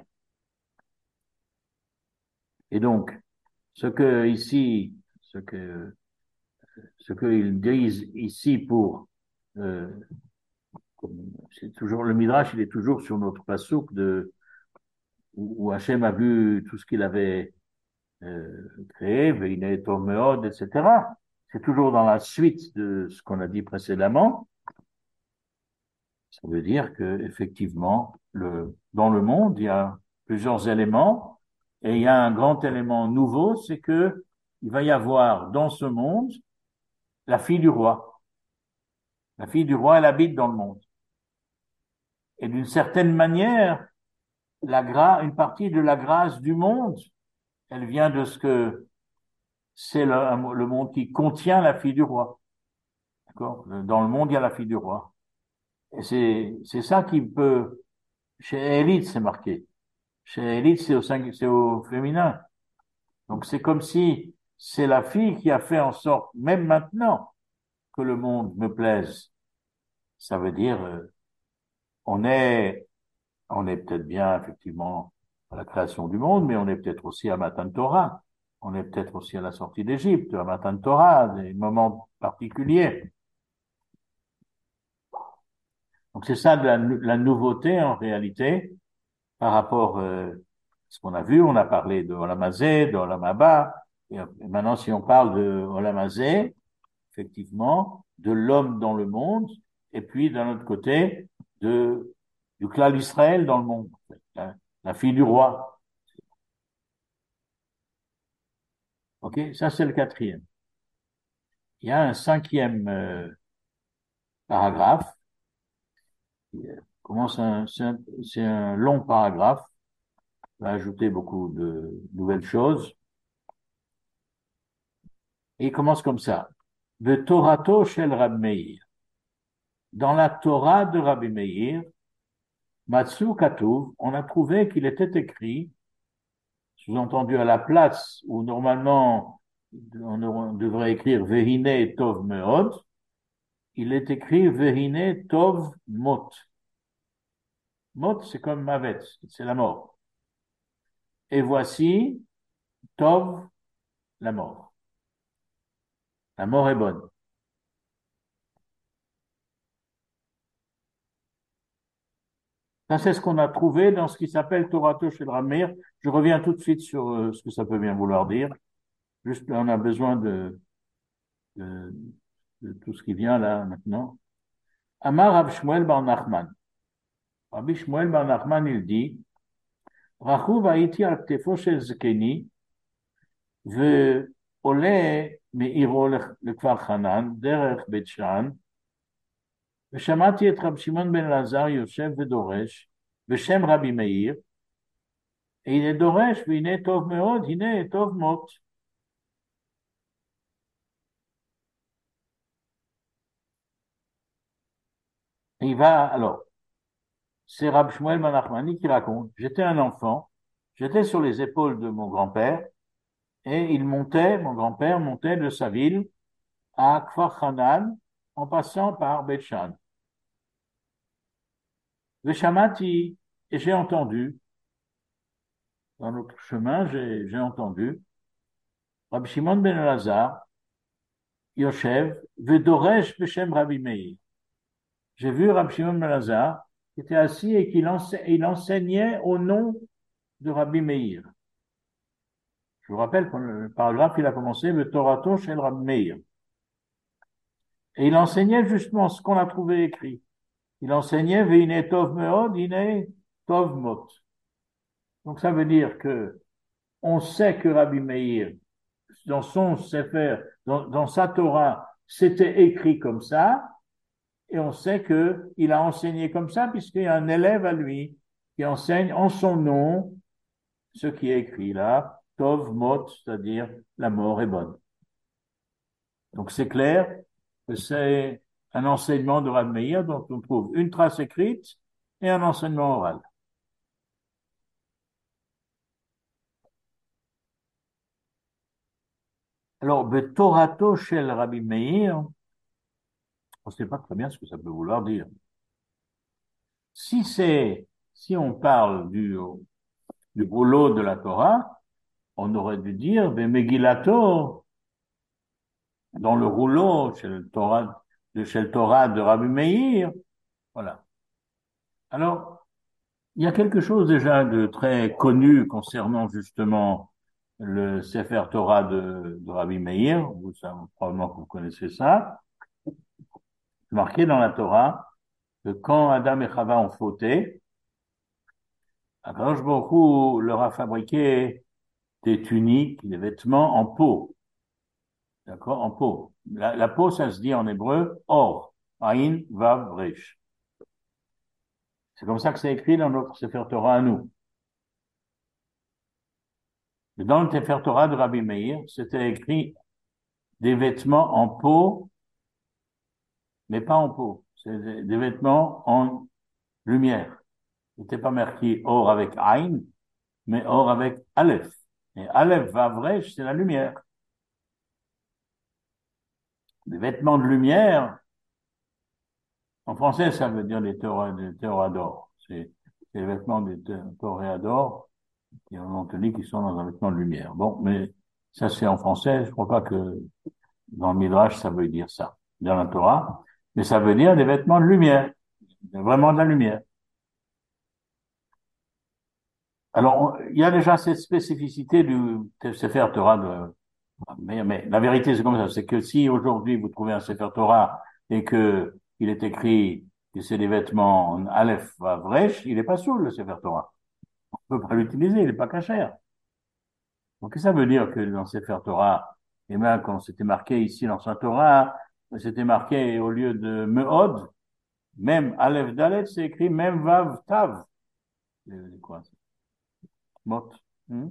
Et donc, ce que ici, ce que, ce qu'ils disent ici pour, euh, c'est toujours, le Midrash, il est toujours sur notre passouk de, où, où Hachem a vu tout ce qu'il avait euh, créé, Veiné Tormeod, et cetera. C'est toujours dans la suite de ce qu'on a dit précédemment. Ça veut dire que effectivement, le, dans le monde, il y a plusieurs éléments et il y a un grand élément nouveau, c'est que il va y avoir dans ce monde la fille du roi. La fille du roi, elle habite dans le monde. Et d'une certaine manière, la gra une partie de la grâce du monde, elle vient de ce que c'est le, le monde qui contient la fille du roi. D'accord? Dans le monde, il y a la fille du roi. Et c'est, c'est ça qui peut, chez Élite, c'est marqué. Chez Élite, c'est au, c'est au féminin. Donc c'est comme si c'est la fille qui a fait en sorte, même maintenant, que le monde me plaise. Ça veut dire, euh, on est, on est peut-être bien, effectivement, à la création du monde, mais on est peut-être aussi à Matan Torah. On est peut-être aussi à la sortie d'Égypte, à Matan Torah, des moments particuliers. Donc c'est ça de la, la nouveauté, en réalité, par rapport euh, à ce qu'on a vu. On a parlé de Olam Hazé, de Olam Haba. Et maintenant, si on parle de Olam Hazé, effectivement, de l'homme dans le monde, et puis d'un autre côté, de, du clan d'Israël dans le monde, la, la fille du roi. Ok, ça c'est le quatrième. Il y a un cinquième euh, paragraphe. Qui commence un, c'est un, c'est un long paragraphe. va ajouter beaucoup de nouvelles choses. Et il commence comme ça. Le Torato shel Rabbi Meir. Dans la Torah de Rabbi Meir, Matsu Katuv, on a trouvé qu'il était écrit, sous-entendu à la place où normalement on devrait écrire Vehine Tov Meod, il est écrit Vehine Tov Mot. Mot, c'est comme Mavet, c'est la mort. Et voici Tov, la mort. La mort est bonne. Ça, c'est ce qu'on a trouvé dans ce qui s'appelle Torato shel Rabbi Meir. Je reviens tout de suite sur euh, ce que ça peut bien vouloir dire. Juste, on a besoin de, de, de tout ce qui vient là maintenant. Amar Rab Shmuel bar Nachman. Rabbi Shmuel bar Nachman, il dit, Rachuv haïti al ktefo shel zkeni, ועולה מעירו לכפר חנן, דרך בית שאן, ושמעתי את רב שמעון בן אלעזר יושב ודורש, בשם רבי מאיר, הנה דורש והנה טוב מאוד, הנה טוב מות. Il va, alors, c'est Rab Shmuel ben Nachmani qui raconte, j'étais un enfant, j'étais sur les épaules de mon grand-père, et il montait, mon grand-père montait de sa ville à Kfar Hanan en passant par Beit Shan. Veshamati, et j'ai entendu, dans notre chemin, j'ai, j'ai entendu, Rabbi Shimon ben Elazar, Yoshev, Vedoresh Beshem Rabbi Meir. J'ai vu Rabbi Shimon ben Elazar, qui était assis et qui il enseignait au nom de Rabbi Meir. Je vous rappelle que le paragraphe, il a commencé, le Torato chez le Rabbi Meir. Et il enseignait justement ce qu'on a trouvé écrit. Il enseignait Veine Tov Meod, Ine Tov Mot. Donc ça veut dire que on sait que Rabbi Meir, dans son Sefer, dans, dans sa Torah, c'était écrit comme ça, et on sait que il a enseigné comme ça, puisqu'il y a un élève à lui qui enseigne en son nom ce qui est écrit là, Tov Mot, c'est-à-dire la mort est bonne. Donc c'est clair que c'est un enseignement de Rabbi Meir dont on trouve une trace écrite et un enseignement oral. Alors, Betorato shel Rabbi Meir, on ne sait pas très bien ce que ça peut vouloir dire. Si c'est, si on parle du, du rouleau de la Torah, on aurait dû dire Bemegilato, dans le rouleau, chez le Torah, de chez le Torah de Rabbi Meir. Voilà. Alors, il y a quelque chose déjà de très connu concernant justement le Sefer Torah de, de Rabbi Meir. Vous savez, probablement que vous connaissez ça. Marqué dans la Torah que quand Adam et Chava ont fauté, Akadosh Baruch Hu leur a fabriqué des tuniques, des vêtements en peau. D'accord? En peau. La, la peau, ça se dit en hébreu, or. Aïn, vav, resh. C'est comme ça que c'est écrit dans notre Sefer Torah à nous. Mais dans le Sefer Torah de Rabbi Meir, c'était écrit des vêtements en peau, mais pas en peau. C'est des, des vêtements en lumière. Il n'était pas marqué or avec Aïn, mais or avec Aleph. Et Aleph, vav, resh, c'est la lumière. Des vêtements de lumière, en français, ça veut dire des théoradors. C'est les vêtements des théoradors qui ont dit qu'ils sont dans un vêtement de lumière. Bon, mais ça c'est en français, je crois pas que dans le Midrash ça veut dire ça, dans la Torah, mais ça veut dire des vêtements de lumière, vraiment de la lumière. Alors, on, il y a déjà cette spécificité du Sefer Torah de, mais, mais la vérité c'est comme ça, c'est que si aujourd'hui vous trouvez un Sefer Torah et que il est écrit que c'est des vêtements en Aleph Vav Resh, il n'est pas sous le Sefer Torah. On peut pas l'utiliser, il n'est pas cachère. Donc, ça veut dire que dans Sefer Torah, et même quand c'était marqué ici dans sa Torah, c'était marqué au lieu de Meod, même Aleph Dalet, c'est écrit même Vav Tav. C'est quoi ça? Mot. Hmm.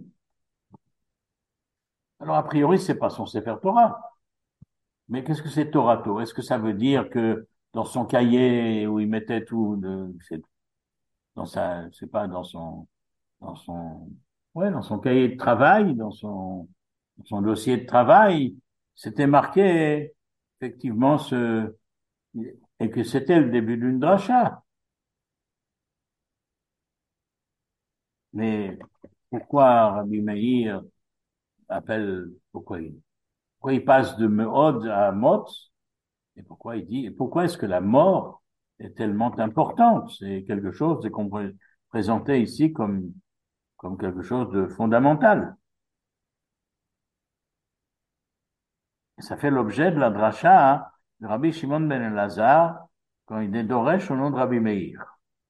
Alors, a priori, c'est pas son Sefer Torah. Mais qu'est-ce que c'est Torato? Est-ce que ça veut dire que dans son cahier où il mettait tout, de, c'est dans sa, c'est pas dans son, dans son, ouais, dans son cahier de travail, dans son, dans son dossier de travail, c'était marqué effectivement ce, et que c'était le début d'une dracha. Mais pourquoi Rabbi Meir appelle, pourquoi il, pourquoi il passe de Meod à Mot? Et pourquoi il dit, et pourquoi est-ce que la mort est tellement importante? C'est quelque chose qu'on peut présenter ici comme, comme quelque chose de fondamental. Et ça fait l'objet de la dracha hein, de Rabbi Shimon ben Elazar quand il est Doresh au nom de Rabbi Meir.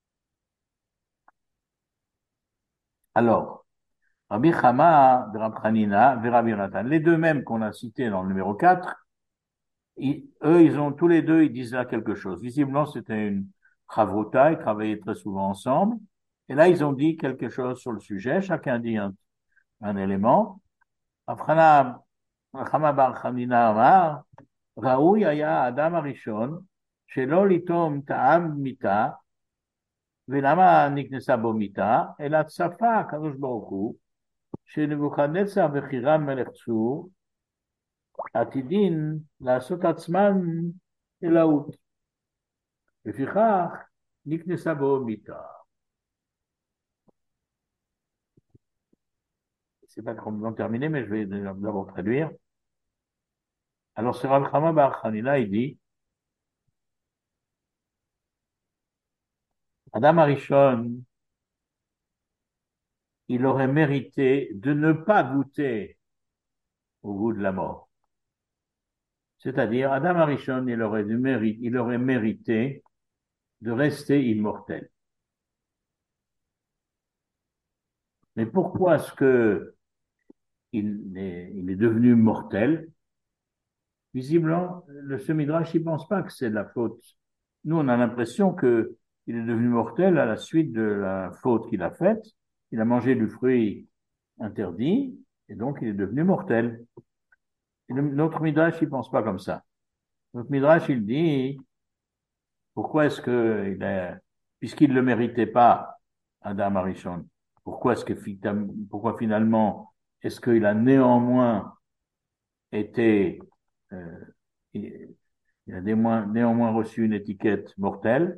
Alors, Rabbi Chama de Rabbi Hanina et Rabbi Yonatan, les deux mêmes qu'on a cités dans le numéro quatre, ils, eux, ils ont tous les deux, ils disent là quelque chose. Visiblement, c'était une chavruta, ils travaillaient très souvent ensemble. Et là, ils ont dit quelque chose sur le sujet. Chacun dit un, un élément. Afrana, Chama bar Chanina Amar, Raoui aya Adam Arishon, שלא ליטום טעם מיתה, ולמה נכנסה בו מיתה? אלא צפה הקדוש ברוך הוא, שנבוכדנצר וחירם מלך צור, עתידין לעשות עצמם אלוהות. לפיכך נכנסה בו מיתה. C'est pas complètement terminé, mais je vais d'abord traduire. Alors, c'est Rav Chama bar Hanina, il dit, Adam Arishon, il aurait mérité de ne pas goûter au goût de la mort. C'est-à-dire, Adam Arishon, il aurait, mérité, il aurait mérité de rester immortel. Mais pourquoi est-ce que il est, il est devenu mortel? Visiblement, le Semidrash, il pense pas que c'est de la faute. Nous, on a l'impression que il est devenu mortel à la suite de la faute qu'il a faite. Il a mangé du fruit interdit, et donc il est devenu mortel. Et le, notre Midrash, il pense pas comme ça. Notre Midrash, il dit, pourquoi est-ce que il est, puisqu'il ne le méritait pas, Adam Arishon, pourquoi est-ce que, pourquoi finalement, est-ce qu'il a néanmoins été, euh, il, il a néanmoins reçu une étiquette mortelle?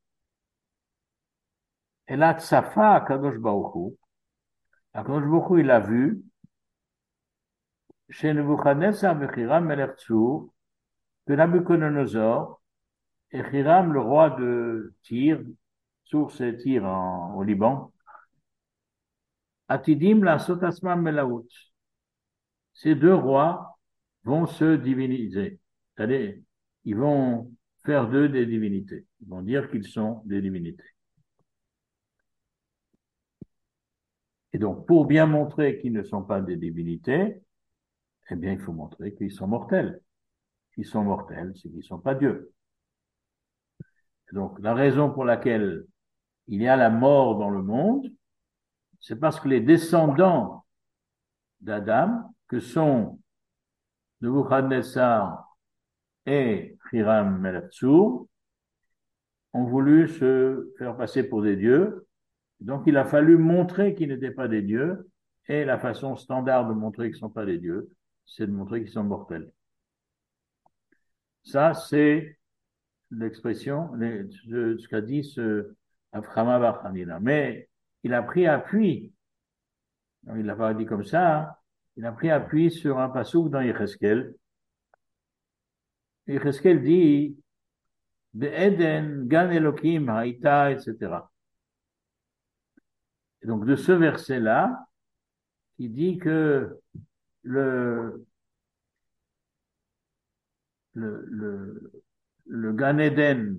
Et là, Tsafa, Kadosh Baruch Hu, Kadosh Baruch Hu, il a vu, chez Nebuchadnezzar Hiram Melech Tsur, que Nabucodonosor et Hiram, le roi de Tyr, Tsur c'est Tyr en, au Liban, Atidim la Sotasma Melaout. Ces deux rois vont se diviniser. C'est-à-dire, ils vont faire d'eux des divinités. Ils vont dire qu'ils sont des divinités. Et donc, pour bien montrer qu'ils ne sont pas des divinités, eh bien, il faut montrer qu'ils sont mortels. S'ils sont mortels, c'est qu'ils ne sont pas Dieu. Et donc, la raison pour laquelle il y a la mort dans le monde, c'est parce que les descendants d'Adam, que sont Nebuchadnezzar et Hiram Melech Tsur, ont voulu se faire passer pour des dieux. Donc, il a fallu montrer qu'ils n'étaient pas des dieux. Et la façon standard de montrer qu'ils ne sont pas des dieux, c'est de montrer qu'ils sont mortels. Ça, c'est l'expression, de ce qu'a dit ce Aframa bar Hanina. Mais il a pris appui, il l'a pas dit comme ça, hein, il a pris appui sur un passouk dans Yecheskel. Yecheskel dit, de Eden, Gan Elohim, Haïta, et cetera. Et donc, de ce verset-là, qui dit que le, le, le, le Gan Eden,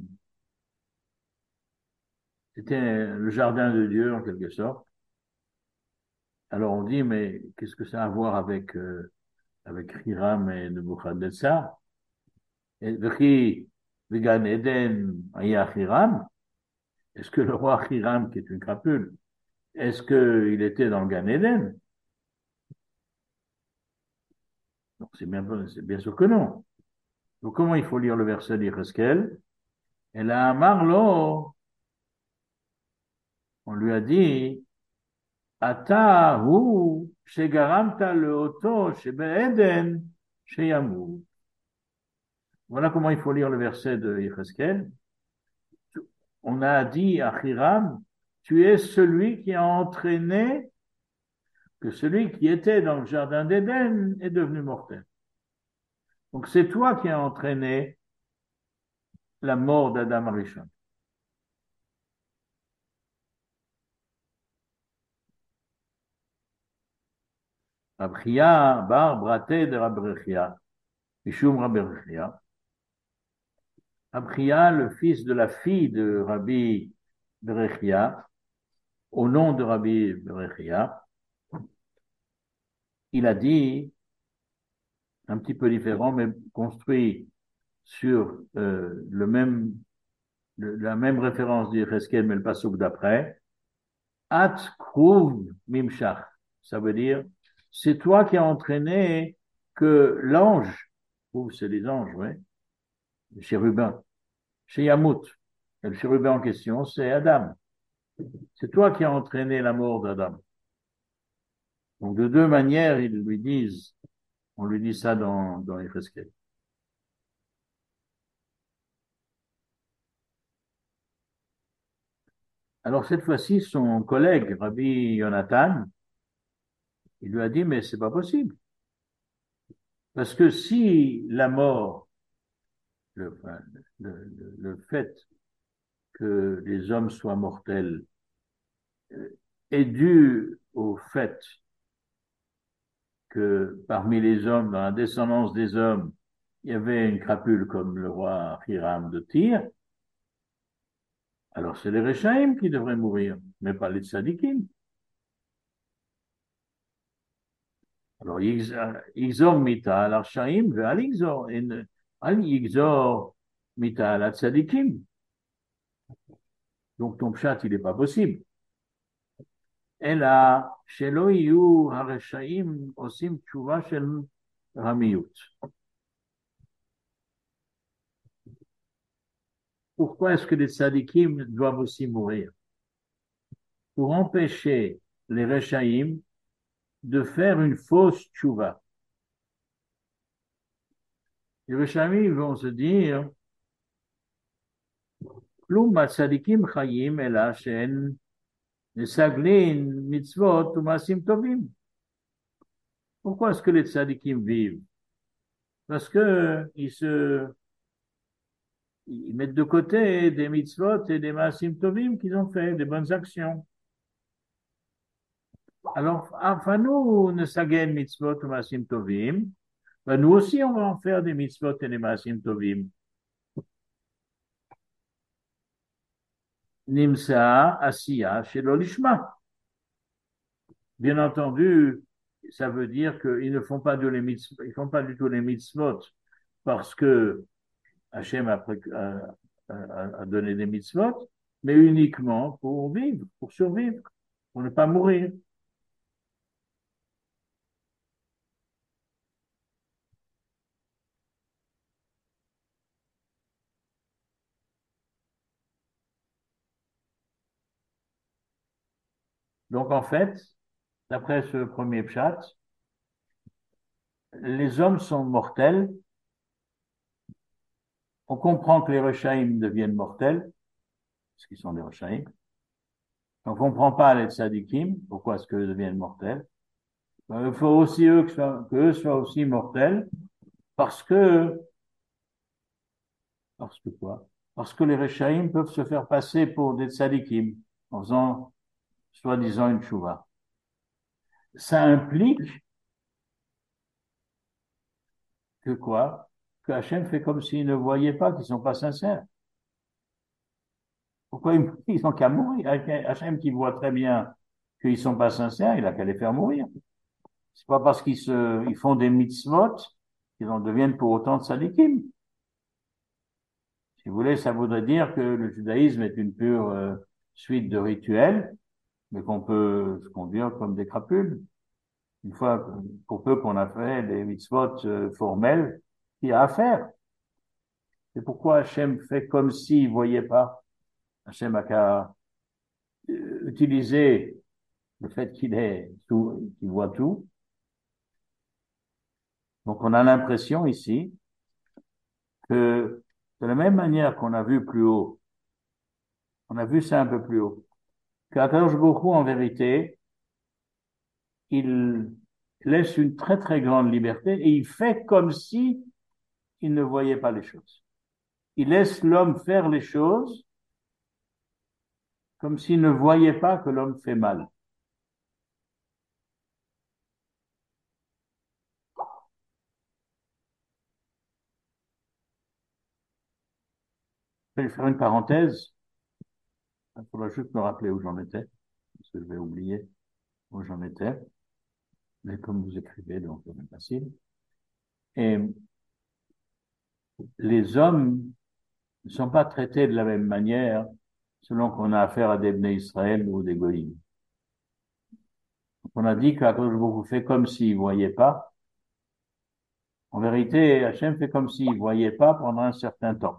c'était le jardin de Dieu, en quelque sorte. Alors, on dit, mais qu'est-ce que ça a à voir avec, euh, avec Hiram et Nebuchadnezzar? Et qui, le Gan Eden, Aya Hiram? Est-ce que le roi Hiram, qui est une crapule, est-ce qu'il était dans le Gan Eden? Donc c'est bien, c'est bien sûr que non. Donc comment il faut lire le verset d'Yecheskel? Et là, Marlo, on lui a dit, Ata hu shegaramta leoto shebe'eden sheyamut. Voilà comment il faut lire le verset de Yecheskel. On a dit à Hiram, tu es celui qui a entraîné que celui qui était dans le jardin d'Éden est devenu mortel. Donc c'est toi qui as entraîné la mort d'Adam Arishon. Rabchia bar braté de Rabrechia, Mishum Rabrechia. Rabchia, le fils de la fille de Rabbi Berechia, au nom de Rabbi Berechia, il a dit, un petit peu différent, mais construit sur euh, le même, le, la même référence d'Yecheskel, mais le passouk d'après, At kruv mimshach. Ça veut dire, c'est toi qui as entraîné que l'ange, kruv c'est les anges, oui, le chérubin, chez Yamut, et le chérubin en question, c'est Adam. C'est toi qui as entraîné la mort d'Adam. Donc de deux manières, ils lui disent, on lui dit ça dans, dans Yecheskel. Alors cette fois-ci, son collègue, Rabbi Yonatan, il lui a dit, mais c'est pas possible. Parce que si la mort, le, le, le, le fait que les hommes soient mortels est dû au fait que parmi les hommes, dans la descendance des hommes, il y avait une crapule comme le roi Hiram de Tyr, alors c'est les Réchaïm qui devraient mourir, mais pas les Tzadikim. Alors, Yigzor mita al Arshaim ve al Yigzor, al Yigzor mita al Tzadikim. Donc ton pshat, il n'est pas possible. אלא שלא יהיו הרשעים עושים תשובה של רמיות. Pourquoi est-ce que les tzadikim doivent aussi mourir? Pour empêcher les rechaïm de faire une fausse tchouva. Les rechaïm vont se dire, כלום הצדיקים חיים אלא שהן מסגלין מצוות ומעשים טובים. Pourquoi est-ce que les tzadikim vivent? Parce que ils se ils mettent de côté des mitzvot et des maasim tovim qu'ils ont fait, des bonnes actions. Alors, enfin, nous, ne sagen mitzvot ou maasim tovim, ben nous aussi, on va en faire des mitzvot et des maasim tovim. Nimsa asiya shelo lishma. Bien entendu, ça veut dire qu'ils ne font pas de les mitzvot, ils font pas du tout les mitzvot parce que Hachem a, a, a donné des mitzvot, mais uniquement pour vivre, pour survivre, pour ne pas mourir. Donc en fait, d'après ce premier pshat, les hommes sont mortels. On comprend que les Rechaïm deviennent mortels, parce qu'ils sont des Rechaïm. On ne comprend pas les Tzadikim, pourquoi est-ce qu'eux deviennent mortels. Il faut aussi eux que, soient, que eux soient aussi mortels, parce que, parce que quoi? Parce que les Rechaïm peuvent se faire passer pour des Tzadikim, en faisant, soi-disant, une chouva. Ça implique que quoi? Que Hachem fait comme s'il ne voyait pas qu'ils sont pas sincères. Pourquoi ils n'ont qu'à mourir? Hachem qui voit très bien qu'ils sont pas sincères, il a qu'à les faire mourir. C'est pas parce qu'ils se, ils font des mitzvot qu'ils en deviennent pour autant de sadikim. Si vous voulez, ça voudrait dire que le judaïsme est une pure euh, suite de rituels, mais qu'on peut se conduire comme des crapules. Une fois, pour peu qu'on a fait des mitzvot euh, formels, il y a à faire. C'est pourquoi Hachem fait comme s'il voyait pas. Hachem a qu'à euh, utiliser le fait qu'il est tout, qu'il voit tout. Donc on a l'impression ici que de la même manière qu'on a vu plus haut, on a vu ça un peu plus haut, qu'Akadosh Baruch Hu, en vérité, il laisse une très très grande liberté et il fait comme si il ne voyait pas les choses. Il laisse l'homme faire les choses comme s'il ne voyait pas que l'homme fait mal. Je vais faire une parenthèse. Il faudra juste me rappeler où j'en étais, parce que je vais oublier où j'en étais. Mais comme vous écrivez, donc c'est facile. Et les hommes ne sont pas traités de la même manière selon qu'on a affaire à des Bnei Israël ou des Goïms. On a dit qu'Akadosh Baruch Hu fait comme s'il voyait pas. En vérité, Hachem fait comme s'il voyait pas pendant un certain temps.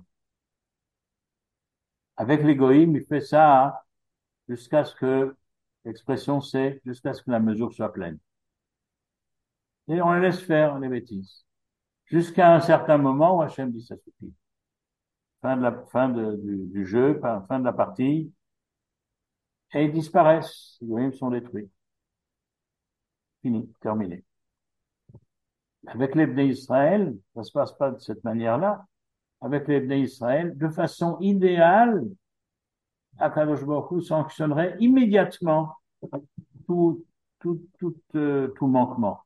Avec les Goïms, il fait ça jusqu'à ce que, l'expression c'est, jusqu'à ce que la mesure soit pleine. Et on les laisse faire les bêtises. Jusqu'à un certain moment où Hachem dit ça suffit. Fin de la, fin de, du, du jeu, fin de la partie, et ils disparaissent. Les Goïms sont détruits. Fini, terminé. Avec les Bnei Israël, ça se passe pas de cette manière-là. Avec les Bnei Israël, de façon idéale, Akadosh Baruch Hu sanctionnerait immédiatement tout, tout, tout, euh, tout manquement.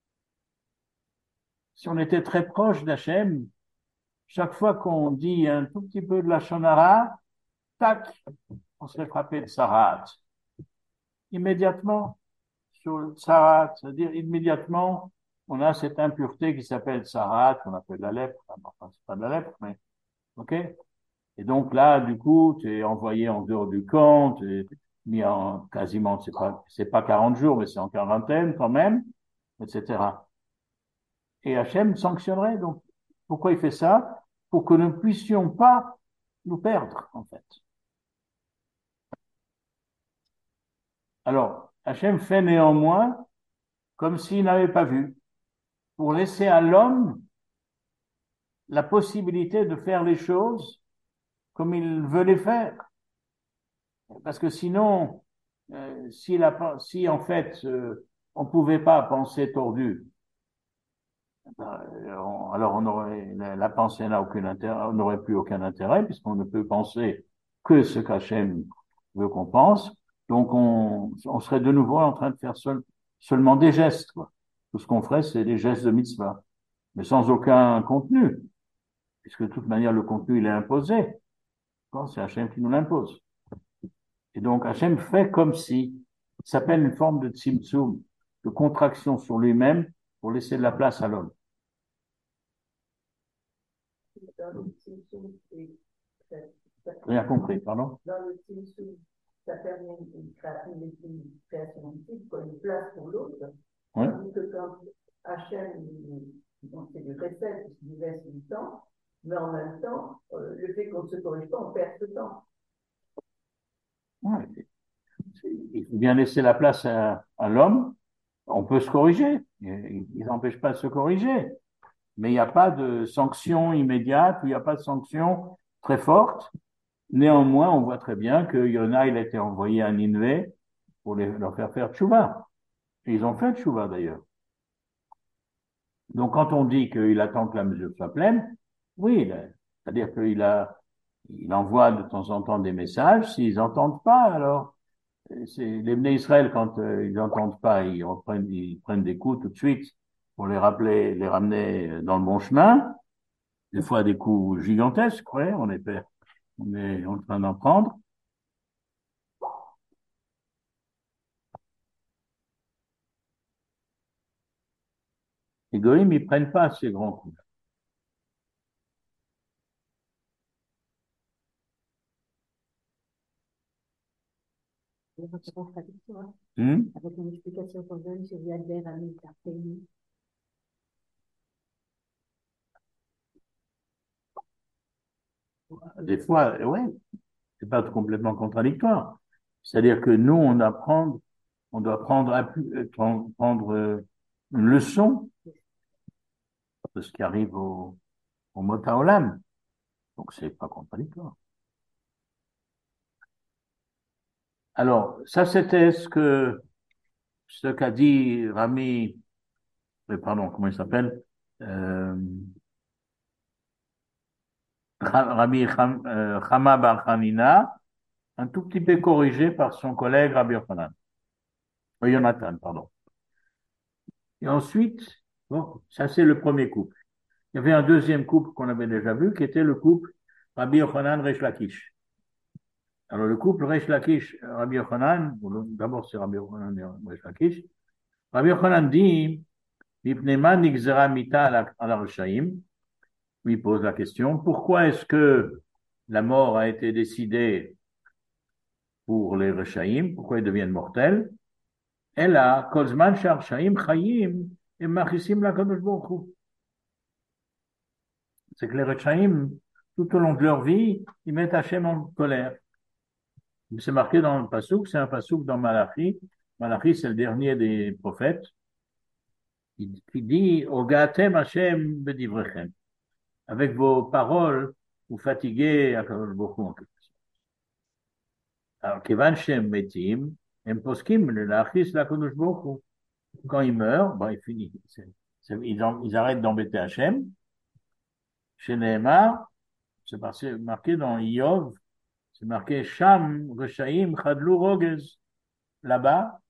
Si on était très proche d'Hachem, chaque fois qu'on dit un tout petit peu de la Shonara, tac, on serait frappé de Sarat. Immédiatement, sur le Sarat, c'est-à-dire immédiatement, on a cette impureté qui s'appelle Sarat, qu'on appelle la lèpre, enfin, c'est pas de la lèpre, mais, ok? Et donc là, du coup, tu es envoyé en dehors du camp, tu es mis en quasiment, c'est pas, c'est pas quarante jours, mais c'est en quarantaine quand même, et cetera. Et Hachem sanctionnerait. Donc, pourquoi il fait ça? Pour que nous ne puissions pas nous perdre, en fait. Alors, Hachem fait néanmoins comme s'il n'avait pas vu, pour laisser à l'homme la possibilité de faire les choses comme il veut les faire. Parce que sinon, euh, si, la, si en fait euh, on ne pouvait pas penser tordu, ben, on, alors on aurait, la, la pensée n'a aucun intérêt, on n'aurait plus aucun intérêt puisqu'on ne peut penser que ce qu'Hachem veut qu'on pense. Donc on, on serait de nouveau en train de faire seul, seulement des gestes, quoi. Tout ce qu'on ferait, c'est des gestes de mitzvah, mais sans aucun contenu, puisque de toute manière le contenu il est imposé. C'est Hachem qui nous l'impose. Et donc, Hachem fait comme si, ça s'appelle une forme de tzimtzum, de contraction sur lui-même pour laisser de la place à l'homme. Dans le tzimtzum, Rien compris, pardon? Dans le tzimtzum, ça permet une création multiple, quoi, une place pour l'autre. Oui. Tandis que quand Hachem, donc c'est du recette, qui lui laisse du temps, mais en même temps, euh, le fait qu'on ne se corrige pas, on perd ce temps. Ouais. Il faut bien laisser la place à, à l'homme. On peut se corriger. Il n'empêche pas de se corriger. Mais il n'y a pas de sanction immédiate ou il n'y a pas de sanction très forte. Néanmoins, on voit très bien que Yona, il a été envoyé à Nineveh pour les, leur faire faire tchouva. Et ils ont fait tchouva d'ailleurs. Donc, quand on dit qu'il attend que la mesure soit pleine, oui, c'est-à-dire qu'il a, il envoie de temps en temps des messages. S'ils n'entendent pas, alors, c'est, les Bnei Israël, quand euh, ils n'entendent pas, ils reprennent, ils prennent des coups tout de suite pour les rappeler, les ramener dans le bon chemin. Des fois, des coups gigantesques, ouais, on est, on est en train d'en prendre. Les goïms, ils prennent pas ces grands coups. C'est contradictoire. Hmm? Avec une explication qu'on donne sur Yadber à Mitarteni. Des fois, ouais, c'est pas complètement contradictoire. C'est-à-dire que nous, on apprend, on doit prendre, prendre, prendre une leçon de ce qui arrive au, au mot Olam. Donc, c'est pas contradictoire. Alors, ça, c'était ce que, ce qu'a dit Rami, euh, pardon, comment il s'appelle, euh, Rami Cham, euh, Chama Bar Hanina, un tout petit peu corrigé par son collègue Rabbi Yochanan, euh, Jonathan, pardon. Et ensuite, bon, ça c'est le premier couple. Il y avait un deuxième couple qu'on avait déjà vu, qui était le couple Rabbi Yochanan Resh Lakish. Alors le couple Resh Lakish, Rabbi Yochanan, d'abord c'est Rabbi Yochanan et Resh Lakish. Rabbi Yochanan dit, Mipnema nigzera mita à la Reshaim. Lui pose la question, pourquoi est-ce que la mort a été décidée pour les Reshaim? Pourquoi ils deviennent mortels? Elle a, Kozman Shar Shaim Chayim, et Machissim la Kadosh Baruch Hu. C'est que les Reshaim, tout au long de leur vie, ils mettent Hachem en colère. C'est marqué dans le Passouk, c'est un Passouk dans Malachi. Malachi, c'est le dernier des prophètes. Il, il dit, Ogatem Hachem bedivrechem. Avec vos paroles, vous fatiguez Akadosh Baruch Hu en quelque sorte. Alors, Kevan Shem Metim, Em Poskim, le Lachis la Kadosh Baruch Hu. Quand ils meurent, bon, ils finissent. C'est, c'est, ils, en, ils arrêtent d'embêter Hachem. Chez Nehemar, c'est marqué dans Iyov, c'est marqué Sham, Reshaim, Chadlou, Rogez. Là-bas,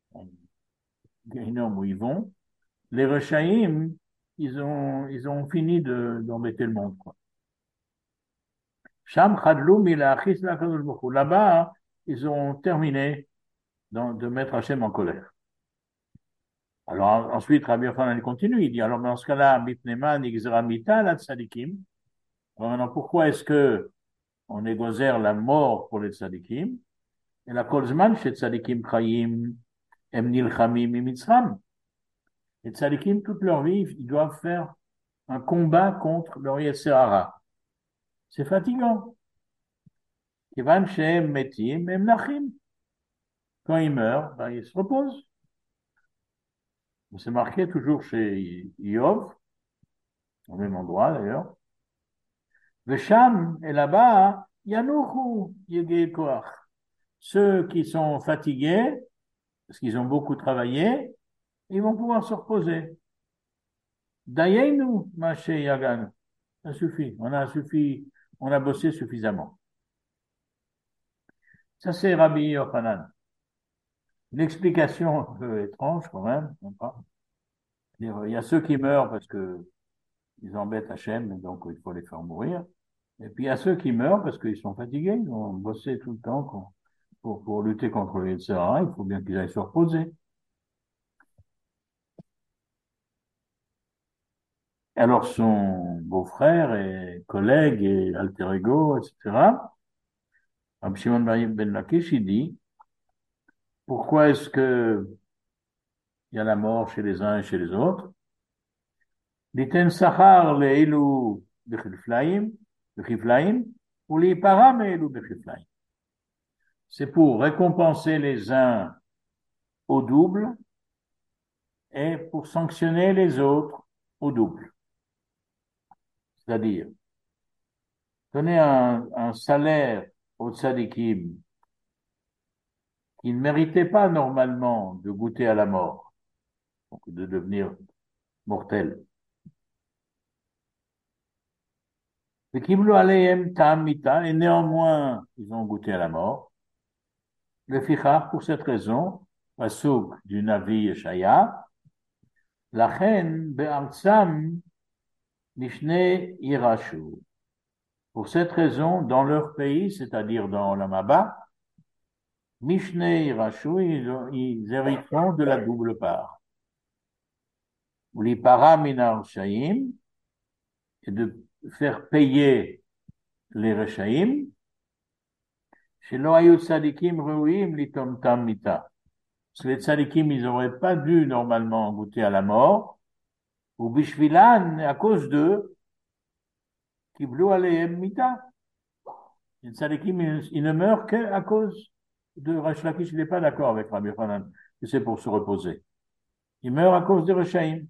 où ils vont, les Reshaim, ils ont, ils ont fini de, d'embêter le monde, quoi. Sham, Chadlou, Milachis, la Kadosh Baruch Hu. Là-bas, ils ont terminé dans, de mettre Hachem en colère. Alors ensuite, Rabbi Yochanan continue, il dit, alors dans ce cas-là, Mipnema, Nigzera Mita, la Tzadikim. Alors maintenant, pourquoi est-ce que on négocière la mort pour les Tzadikim? Et la Kolzman, chez Tzadikim Chayim, Em Nilchamim, Imitzram. Les Tzadikim, toute leur vie, ils doivent faire un combat contre leur Yetzer Hara. C'est fatigant. Kivan Shem Metim, Em Nachim. Quand ils meurent, ben, ils se reposent. C'est marqué toujours chez Yov, au même endroit d'ailleurs. Vesham, et là-bas, Yanouchou, Yegei Koach. Ceux qui sont fatigués, parce qu'ils ont beaucoup travaillé, ils vont pouvoir se reposer. Dayenu, Maché Yagan. Ça suffit. On a suffi, on a bossé suffisamment. Ça, c'est Rabbi Yochanan. Une explication un peu étrange, quand même. Il y a ceux qui meurent parce que ils embêtent Hachem, et donc il faut les faire mourir. Et puis il y a ceux qui meurent parce qu'ils sont fatigués, ils ont bossé tout le temps pour, pour lutter contre le Yetzer Hara, il faut bien qu'ils aillent se reposer. Alors son beau-frère et collègue et alter ego, et cetera, Rabbi Shimon ben Lakish, il dit, pourquoi est-ce que il y a la mort chez les uns et chez les autres? L'iten sachar le'ilu bechiflaim, bechiflaim, ou l'ipara me'ilu bechiflaim. C'est pour récompenser les uns au double et pour sanctionner les autres au double. C'est-à-dire, donner un, un salaire aux tzadikim qui ne méritaient pas normalement de goûter à la mort, donc de devenir mortels. Et néanmoins, ils ont goûté à la mort. Le fichar, pour cette raison, pasuk du Navi Yeshaya, lachen be'artsam nishne irashu. Pour cette raison, dans leur pays, c'est-à-dire dans l'Amaba, Mishne irashu, ils, ils hériteront de la double part. Li para minar shaim, et de faire payer les Reshaim, Shelo hayu tzadikim reuim litom tam mita. Parce que les tzadikim, ils n'auraient pas dû normalement goûter à la mort, ou bishvilan, à cause d'eux, kiblu alehem mita. Les tzadikim, ils, ils ne meurent qu'à cause de Resh Lakish. Il n'est pas d'accord avec Rabbi Yochanan, que c'est pour se reposer. Il meurt à cause des Rechaïm.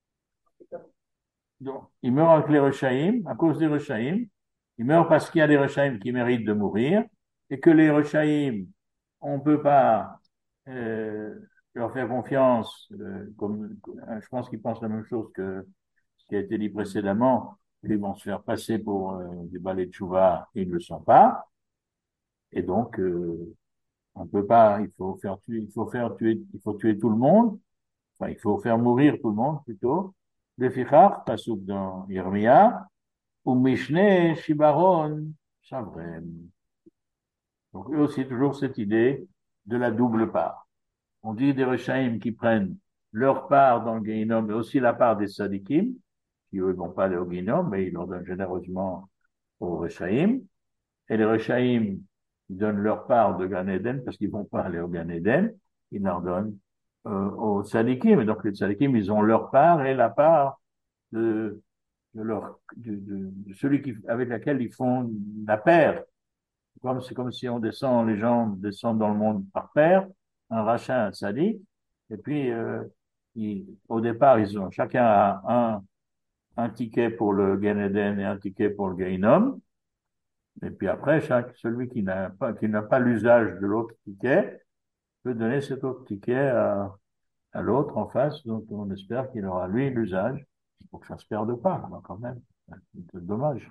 Donc, il meurt avec les Rechaïm, à cause des Rechaïm. Il meurt parce qu'il y a des Rechaïm qui méritent de mourir, et que les Rechaïm, on ne peut pas euh, leur faire confiance, euh, comme je pense qu'ils pensent la même chose que ce qui a été dit précédemment, ils vont se faire passer pour euh, des balais de chouva, ils ne le sont pas, et donc euh, on ne peut pas, il faut faire tuer, il faut faire tuer, il faut tuer tout le monde, enfin il faut faire mourir tout le monde plutôt. Le fichar, pasuk dans Yirmiyah, ou Mishne Shibaron Shavrem. Donc eux aussi toujours cette idée de la double part. On dit des Rechaïm qui prennent leur part dans le Guéhinom, mais aussi la part des Sadikim, qui eux ne vont pas aller au Guéhinom, mais ils leur donnent généreusement aux Rechaïm. Et les Rechaïm, ils donnent leur part de Gan Eden, parce qu'ils ne vont pas aller au Gan Eden, ils leur donnent euh, aux Sadikim. Et donc les Sadikim, ils ont leur part et la part de, de, leur, de, de, de celui qui, avec laquelle ils font la paire. Comme, c'est comme si on descend, les gens descendent dans le monde par paire, un rachat, un sadique, et puis euh, ils, au départ, ils ont chacun a un, un ticket pour le Gan Eden et un ticket pour le Gehinom, et puis après, chaque, celui qui n'a pas, qui n'a pas l'usage de l'autre ticket peut donner cet autre ticket à, à l'autre en face, donc on espère qu'il aura lui l'usage, pour que ça se perde pas, quand même. C'est dommage.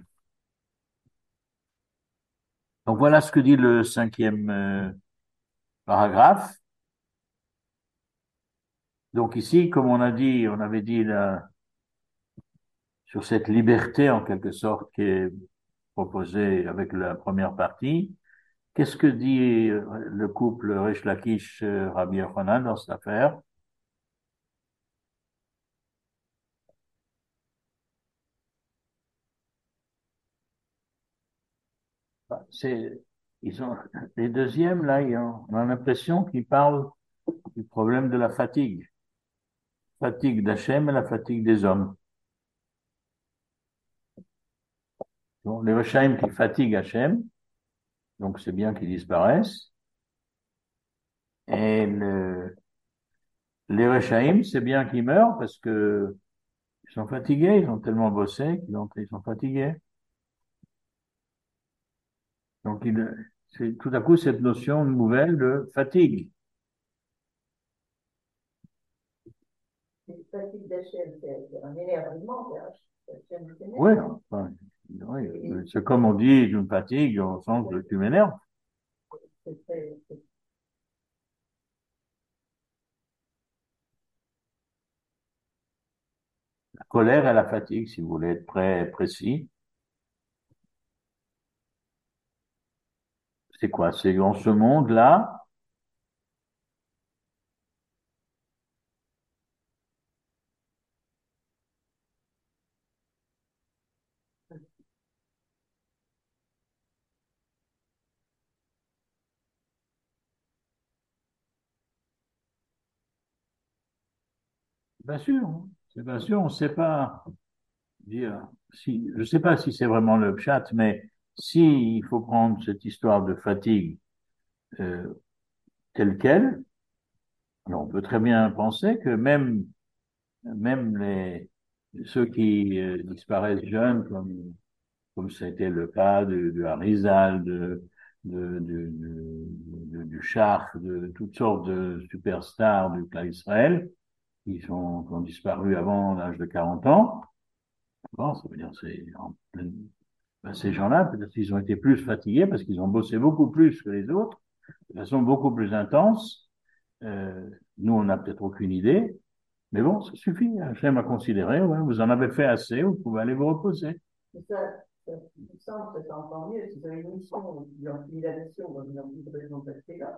Donc voilà ce que dit le cinquième euh, paragraphe. Donc ici, comme on a dit, on avait dit là, sur cette liberté en quelque sorte qui est proposée avec la première partie, qu'est-ce que dit le couple Resh Lakish Rabbi Yochanan dans cette affaire? C'est, ils ont, les deuxièmes là, ils ont, on a l'impression qu'ils parlent du problème de la fatigue. Fatigue d'Hachem et la fatigue des hommes. Donc, les Rechaïm qui fatiguent Hachem, donc c'est bien qu'ils disparaissent. Et le, les Rechaïm, c'est bien qu'ils meurent parce que ils sont fatigués, ils ont tellement bossé qu'ils ont, ils sont fatigués. Donc, il, c'est tout à coup cette notion nouvelle de fatigue. C'est fatigue d'Hachem, c'est un énervement vers Hachem. Oui, enfin, oui, c'est comme on dit une fatigue au sens de tu m'énerves. C'est très, c'est La colère et la fatigue, si vous voulez être très précis. C'est quoi? C'est dans ce monde-là, bien sûr, hein. C'est bien sûr, on ne sait pas dire, si, je ne sais pas si c'est vraiment le pshat, mais si il faut prendre cette histoire de fatigue euh, telle quelle, alors on peut très bien penser que même même les ceux qui euh, disparaissent jeunes, comme comme ça a été le cas de, de Harizal, de, de, de, de, de du Shach, de toutes sortes de superstars du Clan Israël, qui sont qui ont disparu avant l'âge de quarante ans. Bon, ça veut dire c'est en pleine, ben, ces gens-là, peut-être qu'ils ont été plus fatigués parce qu'ils ont bossé beaucoup plus que les autres, de façon beaucoup plus intense. Euh, nous, on n'a peut-être aucune idée, mais bon, ça suffit. Hachem a considéré, ouais, vous en avez fait assez, vous pouvez aller vous reposer. ça, ça me semble que c'est encore mieux. Si vous avez une mission, il a la mission, vous avez une raison de rester là.